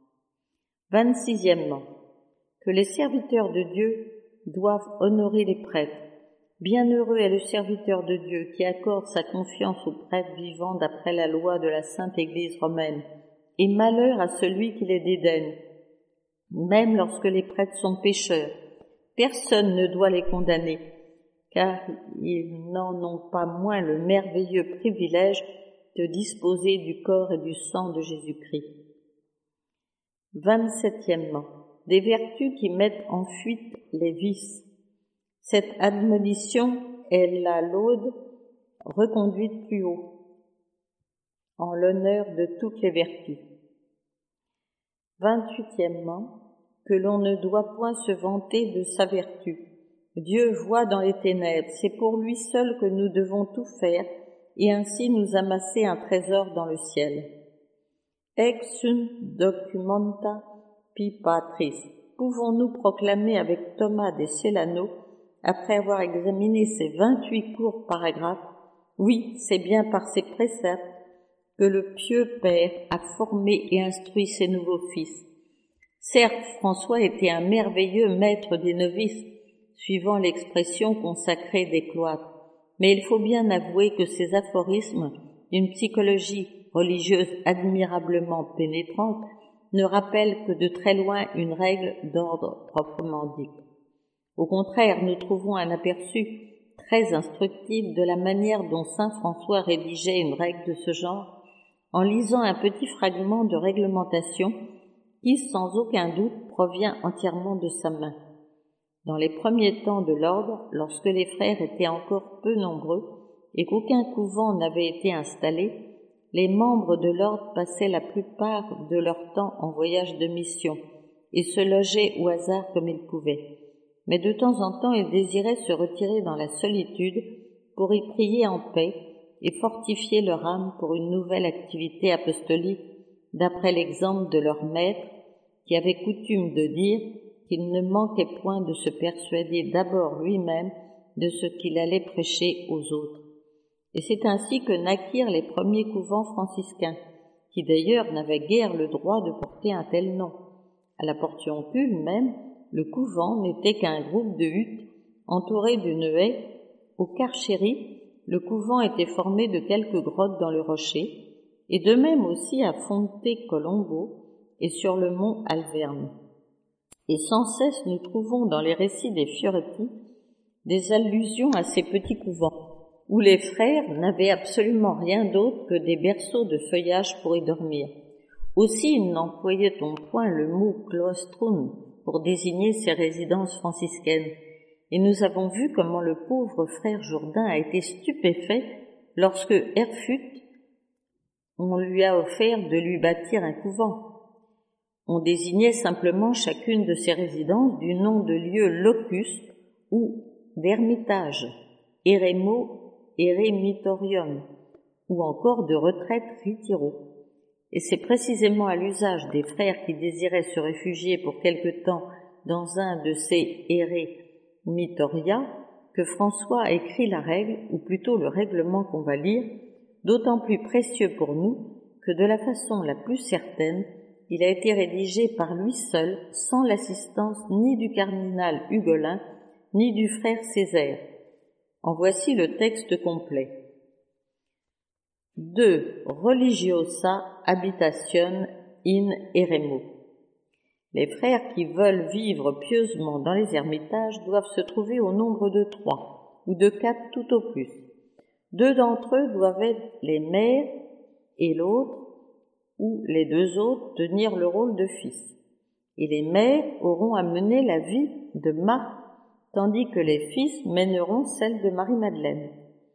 26e, que les serviteurs de Dieu doivent honorer les prêtres. Bienheureux est le serviteur de Dieu qui accorde sa confiance aux prêtres vivant d'après la loi de la Sainte Église romaine, et malheur à celui qui les dédaigne. Même lorsque les prêtres sont pécheurs, personne ne doit les condamner, car ils n'en ont pas moins le merveilleux privilège de disposer du corps et du sang de Jésus-Christ. 27e, des vertus qui mettent en fuite les vices. Cette admonition est la laude reconduite plus haut, en l'honneur de toutes les vertus. 28e, que l'on ne doit point se vanter de sa vertu. Dieu voit dans les ténèbres, c'est pour lui seul que nous devons tout faire, et ainsi nous amasser un trésor dans le ciel. Ex sunt documenta pi patris. Pouvons-nous proclamer avec Thomas de Celano, après avoir examiné ces 28 courts paragraphes, oui, c'est bien par ces préceptes que le pieux Père a formé et instruit ses nouveaux fils. Certes, François était un merveilleux maître des novices, suivant l'expression consacrée des cloîtres, mais il faut bien avouer que ces aphorismes, d'une psychologie religieuse admirablement pénétrante, ne rappellent que de très loin une règle d'ordre proprement dit. Au contraire, nous trouvons un aperçu très instructif de la manière dont saint François rédigeait une règle de ce genre, en lisant un petit fragment de réglementation qui, sans aucun doute, provient entièrement de sa main. Dans les premiers temps de l'ordre, lorsque les frères étaient encore peu nombreux et qu'aucun couvent n'avait été installé, les membres de l'ordre passaient la plupart de leur temps en voyage de mission et se logeaient au hasard comme ils pouvaient. Mais de temps en temps, ils désiraient se retirer dans la solitude pour y prier en paix et fortifier leur âme pour une nouvelle activité apostolique, d'après l'exemple de leur maître, qui avait coutume de dire qu'il ne manquait point de se persuader d'abord lui-même de ce qu'il allait prêcher aux autres. Et c'est ainsi que naquirent les premiers couvents franciscains, qui d'ailleurs n'avaient guère le droit de porter un tel nom. À la Portiuncule même, le couvent n'était qu'un groupe de huttes entourées d'une haie. Au Carchéry, le couvent était formé de quelques grottes dans le rocher, et de même aussi à Fonte-Colombo et sur le mont Alverne. Et sans cesse nous trouvons dans les récits des Fioretti des allusions à ces petits couvents, où les frères n'avaient absolument rien d'autre que des berceaux de feuillage pour y dormir. Aussi n'employait-on point le mot claustrum pour désigner ces résidences franciscaines, et nous avons vu comment le pauvre frère Jourdain a été stupéfait lorsque Erfurt, on lui a offert de lui bâtir un couvent. On désignait simplement chacune de ces résidences du nom de lieu locus ou d'ermitage, eremitorium, ou encore de retraite retiro. Et c'est précisément à l'usage des frères qui désiraient se réfugier pour quelque temps dans un de ces eremitoria que François a écrit la règle, ou plutôt le règlement qu'on va lire, d'autant plus précieux pour nous que de la façon la plus certaine, il a été rédigé par lui seul, sans l'assistance ni du cardinal Hugolin, ni du frère Césaire. En voici le texte complet. 2. Religiosa habitation in eremo. Les frères qui veulent vivre pieusement dans les ermitages doivent se trouver au nombre de 3 ou de 4 tout au plus. 2 d'entre eux doivent être les mères et l'autre ou les 2 autres tenir le rôle de fils. Et les mères auront à mener la vie de Marthe, tandis que les fils mèneront celle de Marie-Madeleine.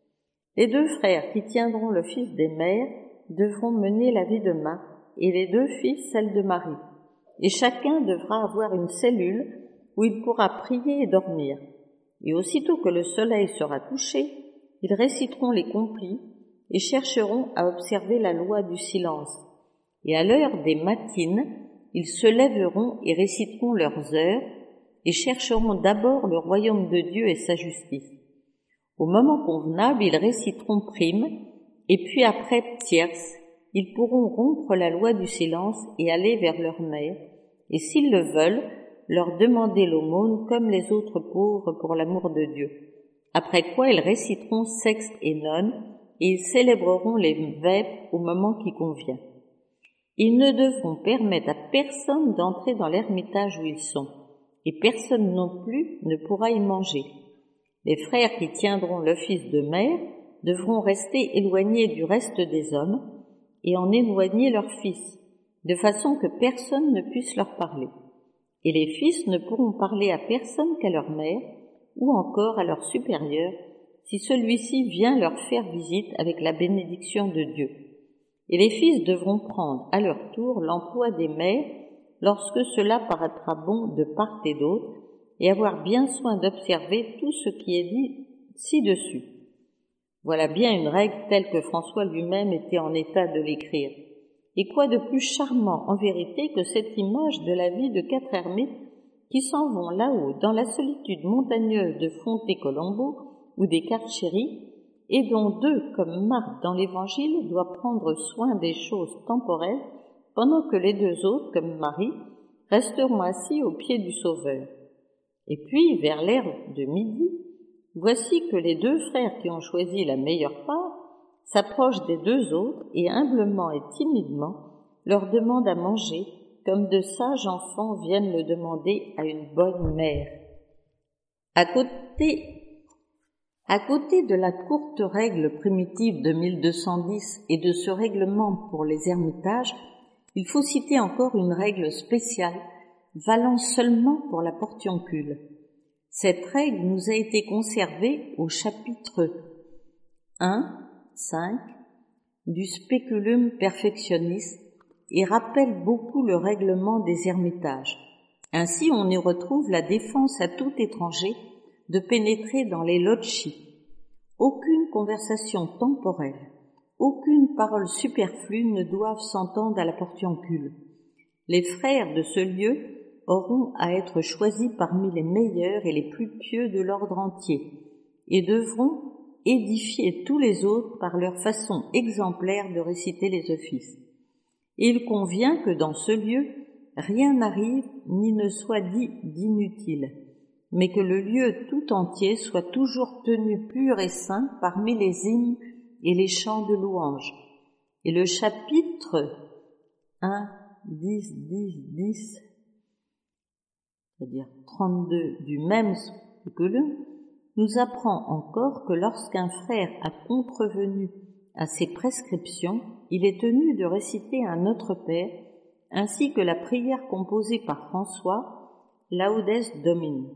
Les 2 frères qui tiendront le fils des mères devront mener la vie de Marthe et les 2 fils celle de Marie. Et chacun devra avoir une cellule où il pourra prier et dormir. Et aussitôt que le soleil sera couché, ils réciteront les complis et chercheront à observer la loi du silence. Et à l'heure des matines, ils se lèveront et réciteront leurs heures et chercheront d'abord le royaume de Dieu et sa justice. Au moment convenable, ils réciteront prime, et puis après tierce, ils pourront rompre la loi du silence et aller vers leur mère, et s'ils le veulent, leur demander l'aumône comme les autres pauvres pour l'amour de Dieu. Après quoi, ils réciteront sexte et nonne, et ils célébreront les vêpres au moment qui convient. Ils ne devront permettre à personne d'entrer dans l'ermitage où ils sont, et personne non plus ne pourra y manger. Les frères qui tiendront l'office de mère devront rester éloignés du reste des hommes et en éloigner leurs fils, de façon que personne ne puisse leur parler. Et les fils ne pourront parler à personne qu'à leur mère ou encore à leur supérieur si celui-ci vient leur faire visite avec la bénédiction de Dieu. Et les fils devront prendre à leur tour l'emploi des mères lorsque cela paraîtra bon de part et d'autre, et avoir bien soin d'observer tout ce qui est dit ci-dessus. Voilà bien une règle telle que François lui-même était en état de l'écrire. Et quoi de plus charmant en vérité que cette image de la vie de 4 ermites qui s'en vont là-haut dans la solitude montagneuse de Fonte-Colombo ou des Carchéry, et dont 2, comme Marthe dans l'Évangile, doit prendre soin des choses temporelles, pendant que les 2 autres, comme Marie, resteront assis aux pieds du Sauveur. Et puis, vers l'heure de midi, voici que les 2 frères qui ont choisi la meilleure part s'approchent des 2 autres et humblement et timidement leur demandent à manger, comme de sages enfants viennent le demander à une bonne mère. À côté de la courte règle primitive de 1210 et de ce règlement pour les ermitages, il faut citer encore une règle spéciale valant seulement pour la portioncule. Cette règle nous a été conservée au chapitre 1.5 du Speculum Perfectionis et rappelle beaucoup le règlement des ermitages. Ainsi, on y retrouve la défense à tout étranger de pénétrer dans les logis. Aucune conversation temporelle, aucune parole superflue ne doivent s'entendre à la portioncule. Les frères de ce lieu auront à être choisis parmi les meilleurs et les plus pieux de l'ordre entier et devront édifier tous les autres par leur façon exemplaire de réciter les offices. Et il convient que dans ce lieu, rien n'arrive ni ne soit dit d'inutile, mais que le lieu tout entier soit toujours tenu pur et saint parmi les hymnes et les chants de louange. Et le chapitre 1.10, c'est-à-dire 32 du même Speculum, nous apprend encore que lorsqu'un frère a contrevenu à ces prescriptions, il est tenu de réciter un Notre Père, ainsi que la prière composée par François, Laudes Domini.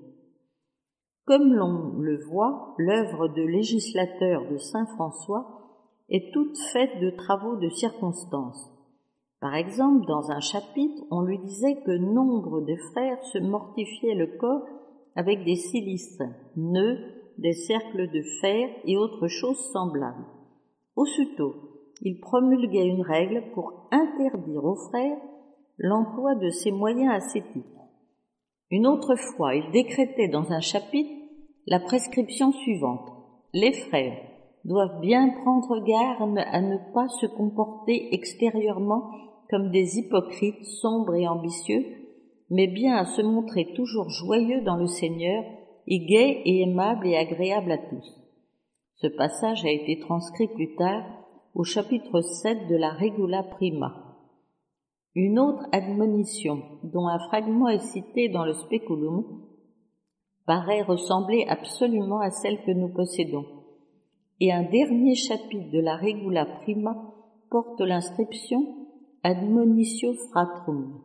Comme l'on le voit, l'œuvre de législateur de saint François est toute faite de travaux de circonstance. Par exemple, dans un chapitre, on lui disait que nombre de frères se mortifiaient le corps avec des cilices, nœuds, des cercles de fer et autres choses semblables. Aussitôt, il promulguait une règle pour interdire aux frères l'emploi de ces moyens à ces titres. Une autre fois, il décrétait dans un chapitre la prescription suivante. Les frères doivent bien prendre garde à ne pas se comporter extérieurement comme des hypocrites sombres et ambitieux, mais bien à se montrer toujours joyeux dans le Seigneur et gais et aimable et agréable à tous. Ce passage a été transcrit plus tard au chapitre 7 de la Regula Prima. Une autre admonition, dont un fragment est cité dans le Speculum, paraît ressembler absolument à celle que nous possédons. Et un dernier chapitre de la Regula Prima porte l'inscription Admonitio Fratrum.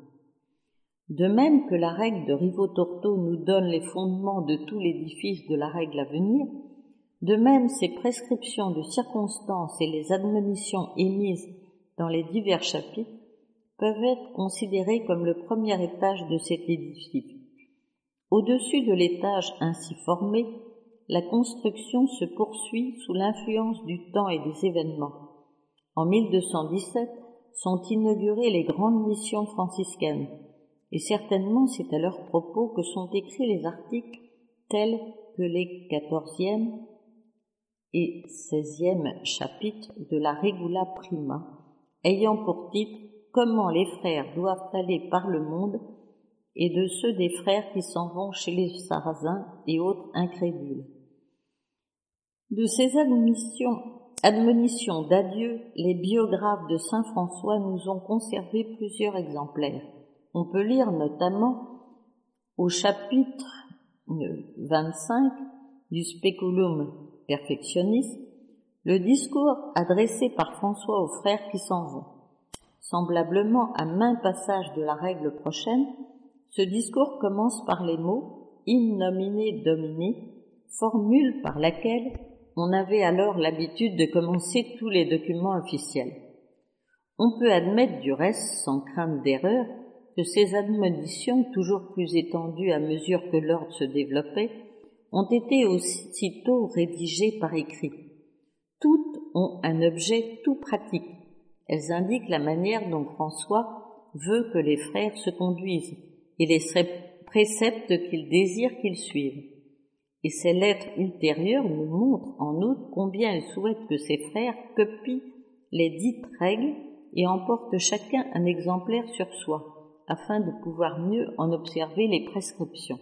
De même que la règle de Rivotorto nous donne les fondements de tout l'édifice de la règle à venir, de même ces prescriptions de circonstances et les admonitions émises dans les divers chapitres peuvent être considérées comme le premier étage de cet édifice. Au-dessus de l'étage ainsi formé, la construction se poursuit sous l'influence du temps et des événements. En 1217 sont inaugurées les grandes missions franciscaines, et certainement c'est à leur propos que sont écrits les articles tels que les 14e et 16e chapitres de la Regula Prima, ayant pour titre « Comment les frères doivent aller par le monde » et de ceux des frères qui s'en vont chez les Sarrasins et autres incrédules. De ces admonitions d'adieu, les biographes de saint François nous ont conservé plusieurs exemplaires. On peut lire notamment au chapitre 25 du Speculum Perfectionis le discours adressé par François aux frères qui s'en vont. Semblablement à maints passages de la règle prochaine, ce discours commence par les mots « in nomine Domini », formule par laquelle on avait alors l'habitude de commencer tous les documents officiels. On peut admettre du reste, sans crainte d'erreur, que ces admonitions, toujours plus étendues à mesure que l'ordre se développait, ont été aussitôt rédigées par écrit. Toutes ont un objet tout pratique. Elles indiquent la manière dont François veut que les frères se conduisent et les préceptes qu'il désire qu'ils suivent. Et ces lettres ultérieures nous montrent en outre combien il souhaite que ses frères copient les dites règles et emportent chacun un exemplaire sur soi, afin de pouvoir mieux en observer les prescriptions.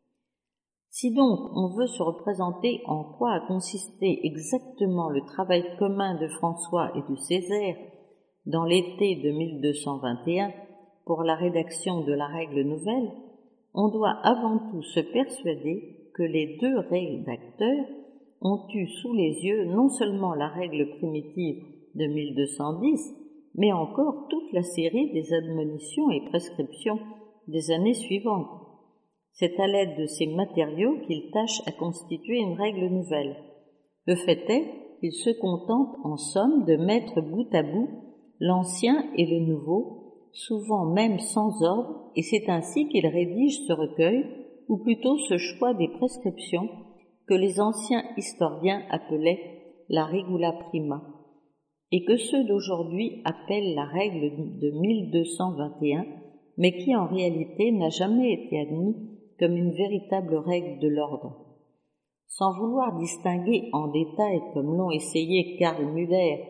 Si donc on veut se représenter en quoi a consisté exactement le travail commun de François et de Césaire dans l'été de 1221 pour la rédaction de la règle nouvelle, on doit avant tout se persuader que les deux rédacteurs ont eu sous les yeux non seulement la règle primitive de 1210, mais encore toute la série des admonitions et prescriptions des années suivantes. C'est à l'aide de ces matériaux qu'ils tâchent à constituer une règle nouvelle. Le fait est qu'ils se contentent en somme de mettre bout à bout l'ancien et le nouveau, souvent même sans ordre, et c'est ainsi qu'ils rédigent ce recueil, ou plutôt ce choix des prescriptions que les anciens historiens appelaient la regula prima, et que ceux d'aujourd'hui appellent la règle de 1221, mais qui en réalité n'a jamais été admis comme une véritable règle de l'ordre. Sans vouloir distinguer en détail, comme l'ont essayé Karl Müller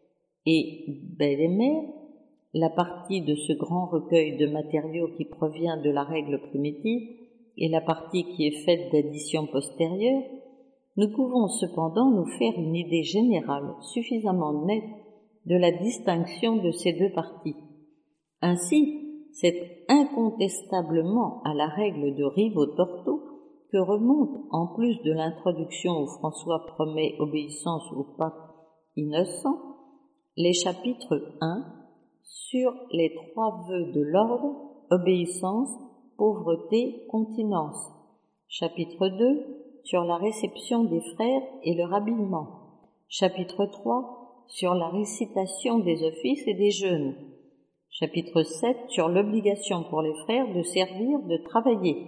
et Bellemer, la partie de ce grand recueil de matériaux qui provient de la règle primitive et la partie qui est faite d'additions postérieures, nous pouvons cependant nous faire une idée générale suffisamment nette de la distinction de ces deux parties. Ainsi, c'est incontestablement à la règle de Rivo Torto que remonte, en plus de l'introduction où François promet obéissance au pape Innocent, les chapitres 1 sur les trois vœux de l'ordre, obéissance, pauvreté, continence, chapitre 2 sur la réception des frères et leur habillement, chapitre 3 sur la récitation des offices et des jeûnes, chapitre 7 sur l'obligation pour les frères de servir, de travailler,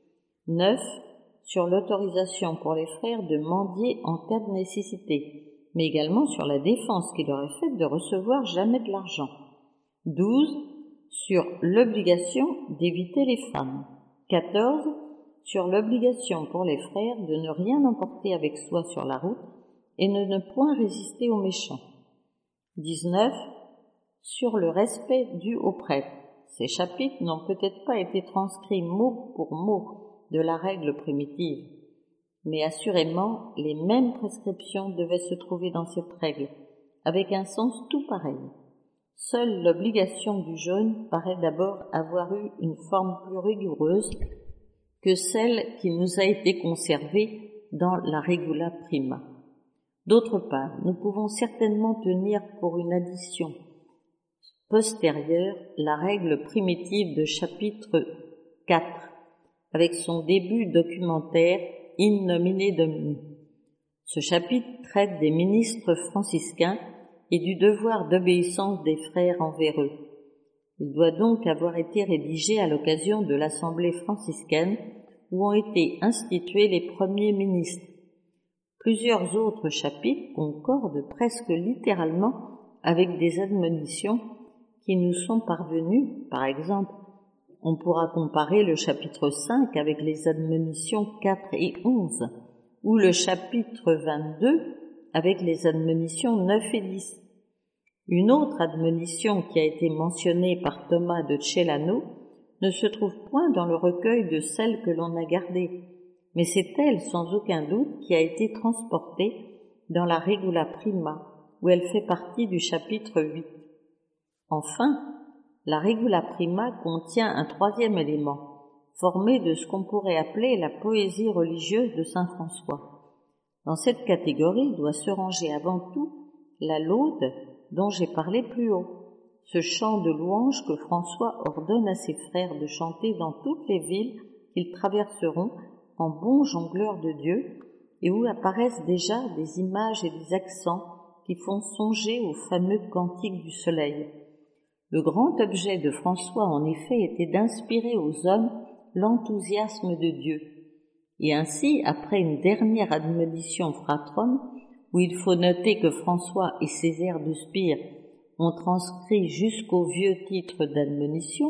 9 sur l'autorisation pour les frères de mendier en cas de nécessité, mais également sur la défense qui leur est faite de recevoir jamais de l'argent, 12 sur l'obligation d'éviter les femmes, 14 sur l'obligation pour les frères de ne rien emporter avec soi sur la route et de ne point résister aux méchants, 19 sur le respect dû aux prêtres. Ces chapitres n'ont peut-être pas été transcrits mot pour mot de la règle primitive, mais assurément les mêmes prescriptions devaient se trouver dans cette règle, avec un sens tout pareil. Seule l'obligation du jeûne paraît d'abord avoir eu une forme plus rigoureuse que celle qui nous a été conservée dans la regula prima. D'autre part, nous pouvons certainement tenir pour une addition postérieure la règle primitive de chapitre 4, avec son début documentaire In nomine Domini. Ce chapitre traite des ministres franciscains et du devoir d'obéissance des frères envers eux. Il doit donc avoir été rédigé à l'occasion de l'Assemblée franciscaine où ont été institués les premiers ministres. Plusieurs autres chapitres concordent presque littéralement avec des admonitions qui nous sont parvenues. Par exemple, on pourra comparer le chapitre 5 avec les admonitions 4 et 11, ou le chapitre 22 avec les admonitions 9 et 10. Une autre admonition qui a été mentionnée par Thomas de Celano ne se trouve point dans le recueil de celles que l'on a gardées, mais c'est elle, sans aucun doute, qui a été transportée dans la regula prima, où elle fait partie du chapitre 8. Enfin, la regula prima contient un troisième élément, formé de ce qu'on pourrait appeler la poésie religieuse de saint François. Dans cette catégorie doit se ranger avant tout la laude dont j'ai parlé plus haut, ce chant de louange que François ordonne à ses frères de chanter dans toutes les villes qu'ils traverseront en bons jongleurs de Dieu, et où apparaissent déjà des images et des accents qui font songer au fameux cantique du soleil. Le grand objet de François, en effet, était d'inspirer aux hommes l'enthousiasme de Dieu. Et ainsi, après une dernière admonition fratrum, où il faut noter que François et Césaire de Spire ont transcrit jusqu'au vieux titre d'admonition,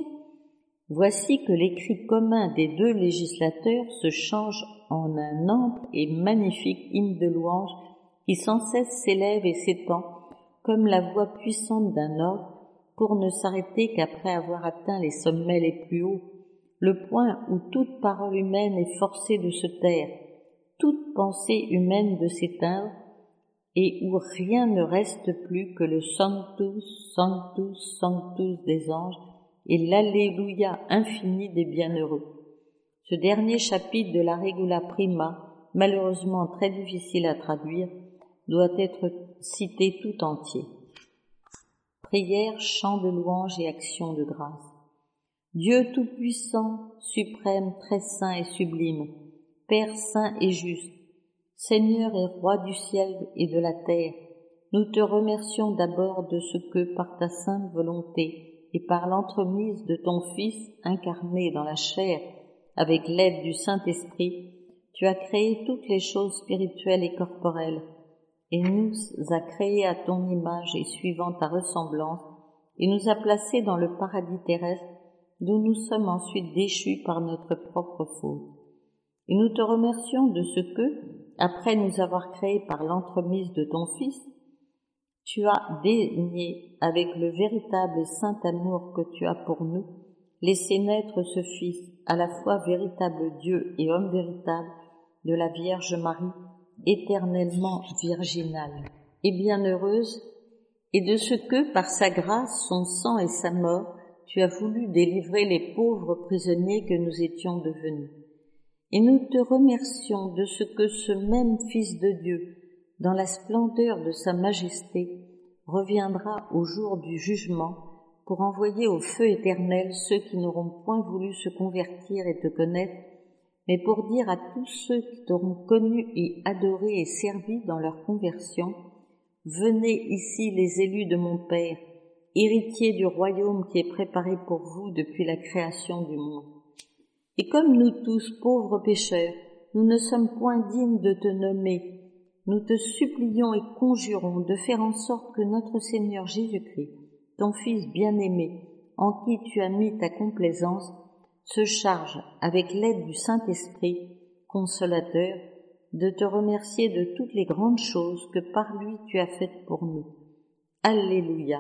voici que l'écrit commun des deux législateurs se change en un ample et magnifique hymne de louange qui sans cesse s'élève et s'étend comme la voix puissante d'un orgue pour ne s'arrêter qu'après avoir atteint les sommets les plus hauts, le point où toute parole humaine est forcée de se taire, toute pensée humaine de s'éteindre, et où rien ne reste plus que le Sanctus, Sanctus, Sanctus des anges et l'Alléluia infini des bienheureux. Ce dernier chapitre de la Regula Prima, malheureusement très difficile à traduire, doit être cité tout entier. Prière, chant de louange et action de grâce. Dieu tout-puissant, suprême, très saint et sublime, Père saint et juste, Seigneur et Roi du ciel et de la terre, nous te remercions d'abord de ce que, par ta sainte volonté et par l'entremise de ton Fils incarné dans la chair, avec l'aide du Saint-Esprit, tu as créé toutes les choses spirituelles et corporelles, et nous as créés à ton image et suivant ta ressemblance, et nous a placés dans le paradis terrestre, d'où nous sommes ensuite déchus par notre propre faute. Et nous te remercions de ce que, après nous avoir créés par l'entremise de ton Fils, tu as daigné, avec le véritable et saint amour que tu as pour nous, laisser naître ce Fils, à la fois véritable Dieu et homme véritable, de la Vierge Marie, éternellement virginale et bienheureuse, et de ce que, par sa grâce, son sang et sa mort, tu as voulu délivrer les pauvres prisonniers que nous étions devenus. Et nous te remercions de ce que ce même Fils de Dieu, dans la splendeur de sa majesté, reviendra au jour du jugement pour envoyer au feu éternel ceux qui n'auront point voulu se convertir et te connaître, mais pour dire à tous ceux qui t'auront connu et adoré et servi dans leur conversion, « Venez ici les élus de mon Père, héritiers du royaume qui est préparé pour vous depuis la création du monde. Et comme nous tous, pauvres pécheurs, nous ne sommes point dignes de te nommer, nous te supplions et conjurons de faire en sorte que notre Seigneur Jésus-Christ, ton Fils bien-aimé, en qui tu as mis ta complaisance, se charge, avec l'aide du Saint-Esprit, consolateur, de te remercier de toutes les grandes choses que par lui tu as faites pour nous. Alléluia.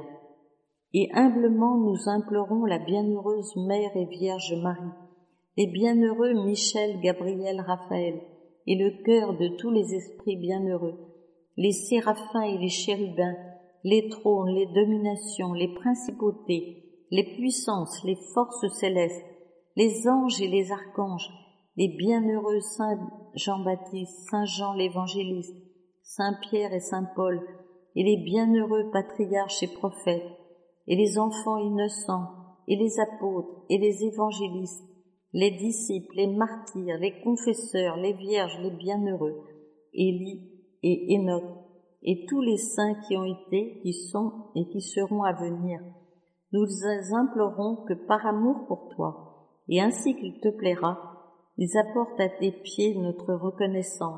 Et humblement nous implorons la bienheureuse Mère et Vierge Marie, les bienheureux Michel, Gabriel, Raphaël, et le cœur de tous les esprits bienheureux, les séraphins et les chérubins, les trônes, les dominations, les principautés, les puissances, les forces célestes, les anges et les archanges, les bienheureux Saint Jean-Baptiste, Saint Jean l'Évangéliste, Saint Pierre et Saint Paul, et les bienheureux patriarches et prophètes, et les enfants innocents, et les apôtres, et les évangélistes, les disciples, les martyrs, les confesseurs, les vierges, les bienheureux, Élie et Enoch, et tous les saints qui ont été, qui sont et qui seront à venir. Nous implorons que par amour pour toi, et ainsi qu'il te plaira, ils apportent à tes pieds notre reconnaissance.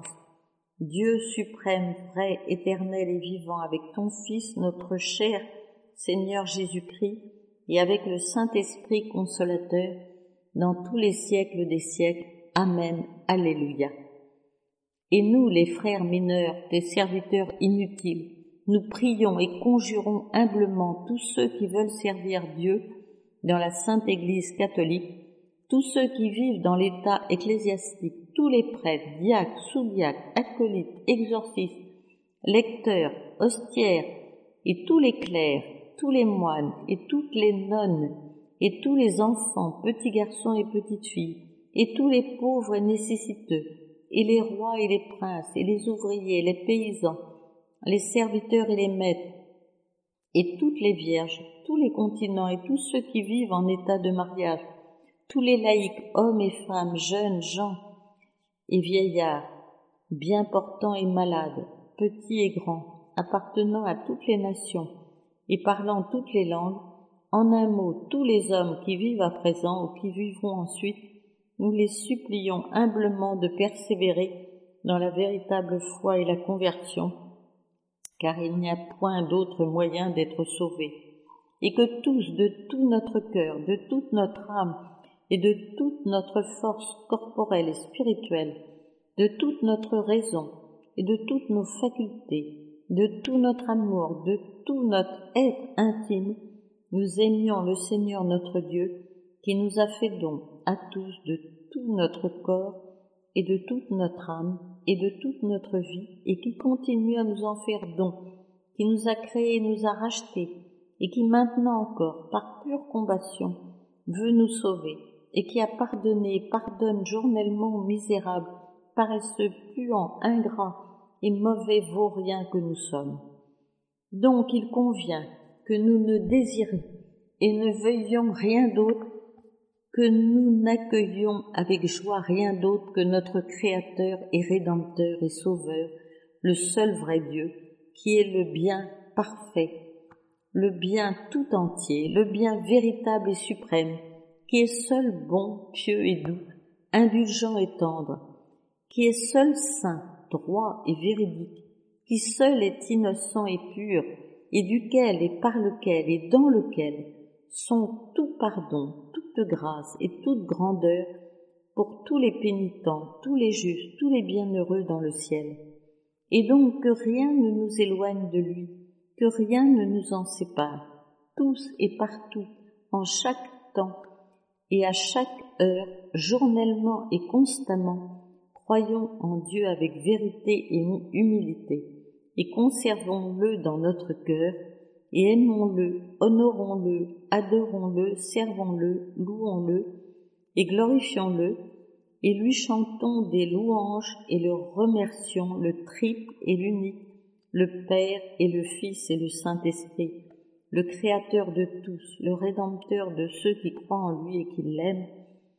Dieu suprême, vrai, éternel et vivant, avec ton Fils, notre cher Seigneur Jésus-Christ, et avec le Saint-Esprit consolateur, dans tous les siècles des siècles. Amen. Alléluia. Et nous, les frères mineurs, tes serviteurs inutiles, nous prions et conjurons humblement tous ceux qui veulent servir Dieu dans la Sainte Église catholique, tous ceux qui vivent dans l'état ecclésiastique, tous les prêtres, diacres, sous-diacres, acolytes, exorcistes, lecteurs, hostiaires, et tous les clercs, tous les moines et toutes les nonnes, et tous les enfants, petits garçons et petites filles, et tous les pauvres et nécessiteux, et les rois et les princes, et les ouvriers, les paysans, les serviteurs et les maîtres, et toutes les vierges, tous les continents et tous ceux qui vivent en état de mariage, tous les laïcs, hommes et femmes, jeunes, gens et vieillards, bien portants et malades, petits et grands, appartenant à toutes les nations et parlant toutes les langues, en un mot, tous les hommes qui vivent à présent ou qui vivront ensuite, nous les supplions humblement de persévérer dans la véritable foi et la conversion, car il n'y a point d'autre moyen d'être sauvés, et que tous, de tout notre cœur, de toute notre âme et de toute notre force corporelle et spirituelle, de toute notre raison et de toutes nos facultés, de tout notre amour, de tout notre être intime, nous aimions le Seigneur notre Dieu, qui nous a fait don à tous de tout notre corps et de toute notre âme et de toute notre vie, et qui continue à nous en faire don, qui nous a créés et nous a rachetés, et qui maintenant encore, par pure compassion, veut nous sauver, et qui a pardonné et pardonne journellement aux misérables, paresseux, puants, ingrats et mauvais vauriens que nous sommes. Donc il convient que nous ne désirions et ne veuillions rien d'autre, que nous n'accueillions avec joie rien d'autre que notre Créateur et Rédempteur et Sauveur, le seul vrai Dieu, qui est le bien parfait, le bien tout entier, le bien véritable et suprême, qui est seul bon, pieux et doux, indulgent et tendre, qui est seul saint, droit et véridique, qui seul est innocent et pur, et duquel et par lequel et dans lequel sont tout pardon, toute grâce et toute grandeur pour tous les pénitents, tous les justes, tous les bienheureux dans le ciel. Et donc que rien ne nous éloigne de lui, que rien ne nous en sépare, tous et partout, en chaque temps et à chaque heure, journellement et constamment, croyons en Dieu avec vérité et humilité, et conservons-le dans notre cœur, et aimons-le, honorons-le, adorons-le, servons-le, louons-le, et glorifions-le, et lui chantons des louanges et le remercions, le triple et l'unique, le Père et le Fils et le Saint-Esprit, le Créateur de tous, le Rédempteur de ceux qui croient en lui et qui l'aiment,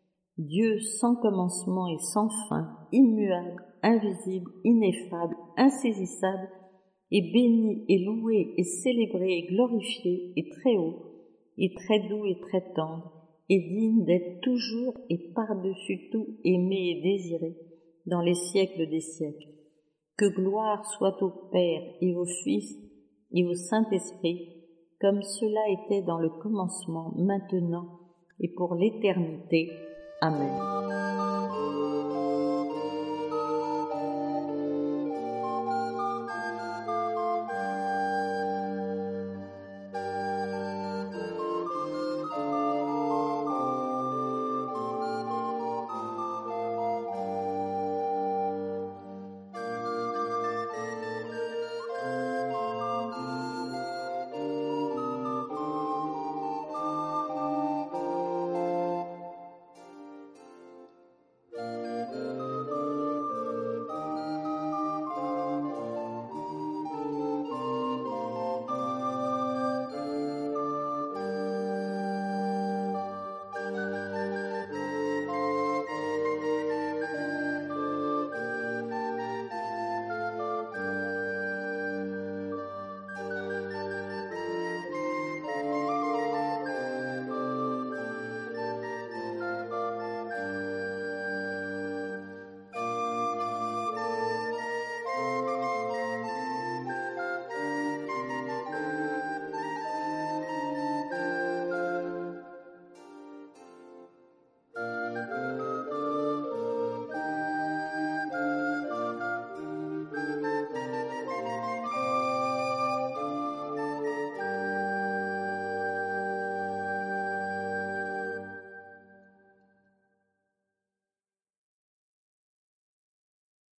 Dieu sans commencement et sans fin, immuable, invisible, ineffable, insaisissable, et béni et loué et célébré et glorifié et très haut, et très doux et très tendre, et digne d'être toujours et par-dessus tout aimé et désiré dans les siècles des siècles. Que gloire soit au Père et au Fils et au Saint-Esprit, comme cela était dans le commencement, maintenant et pour l'éternité. Amen.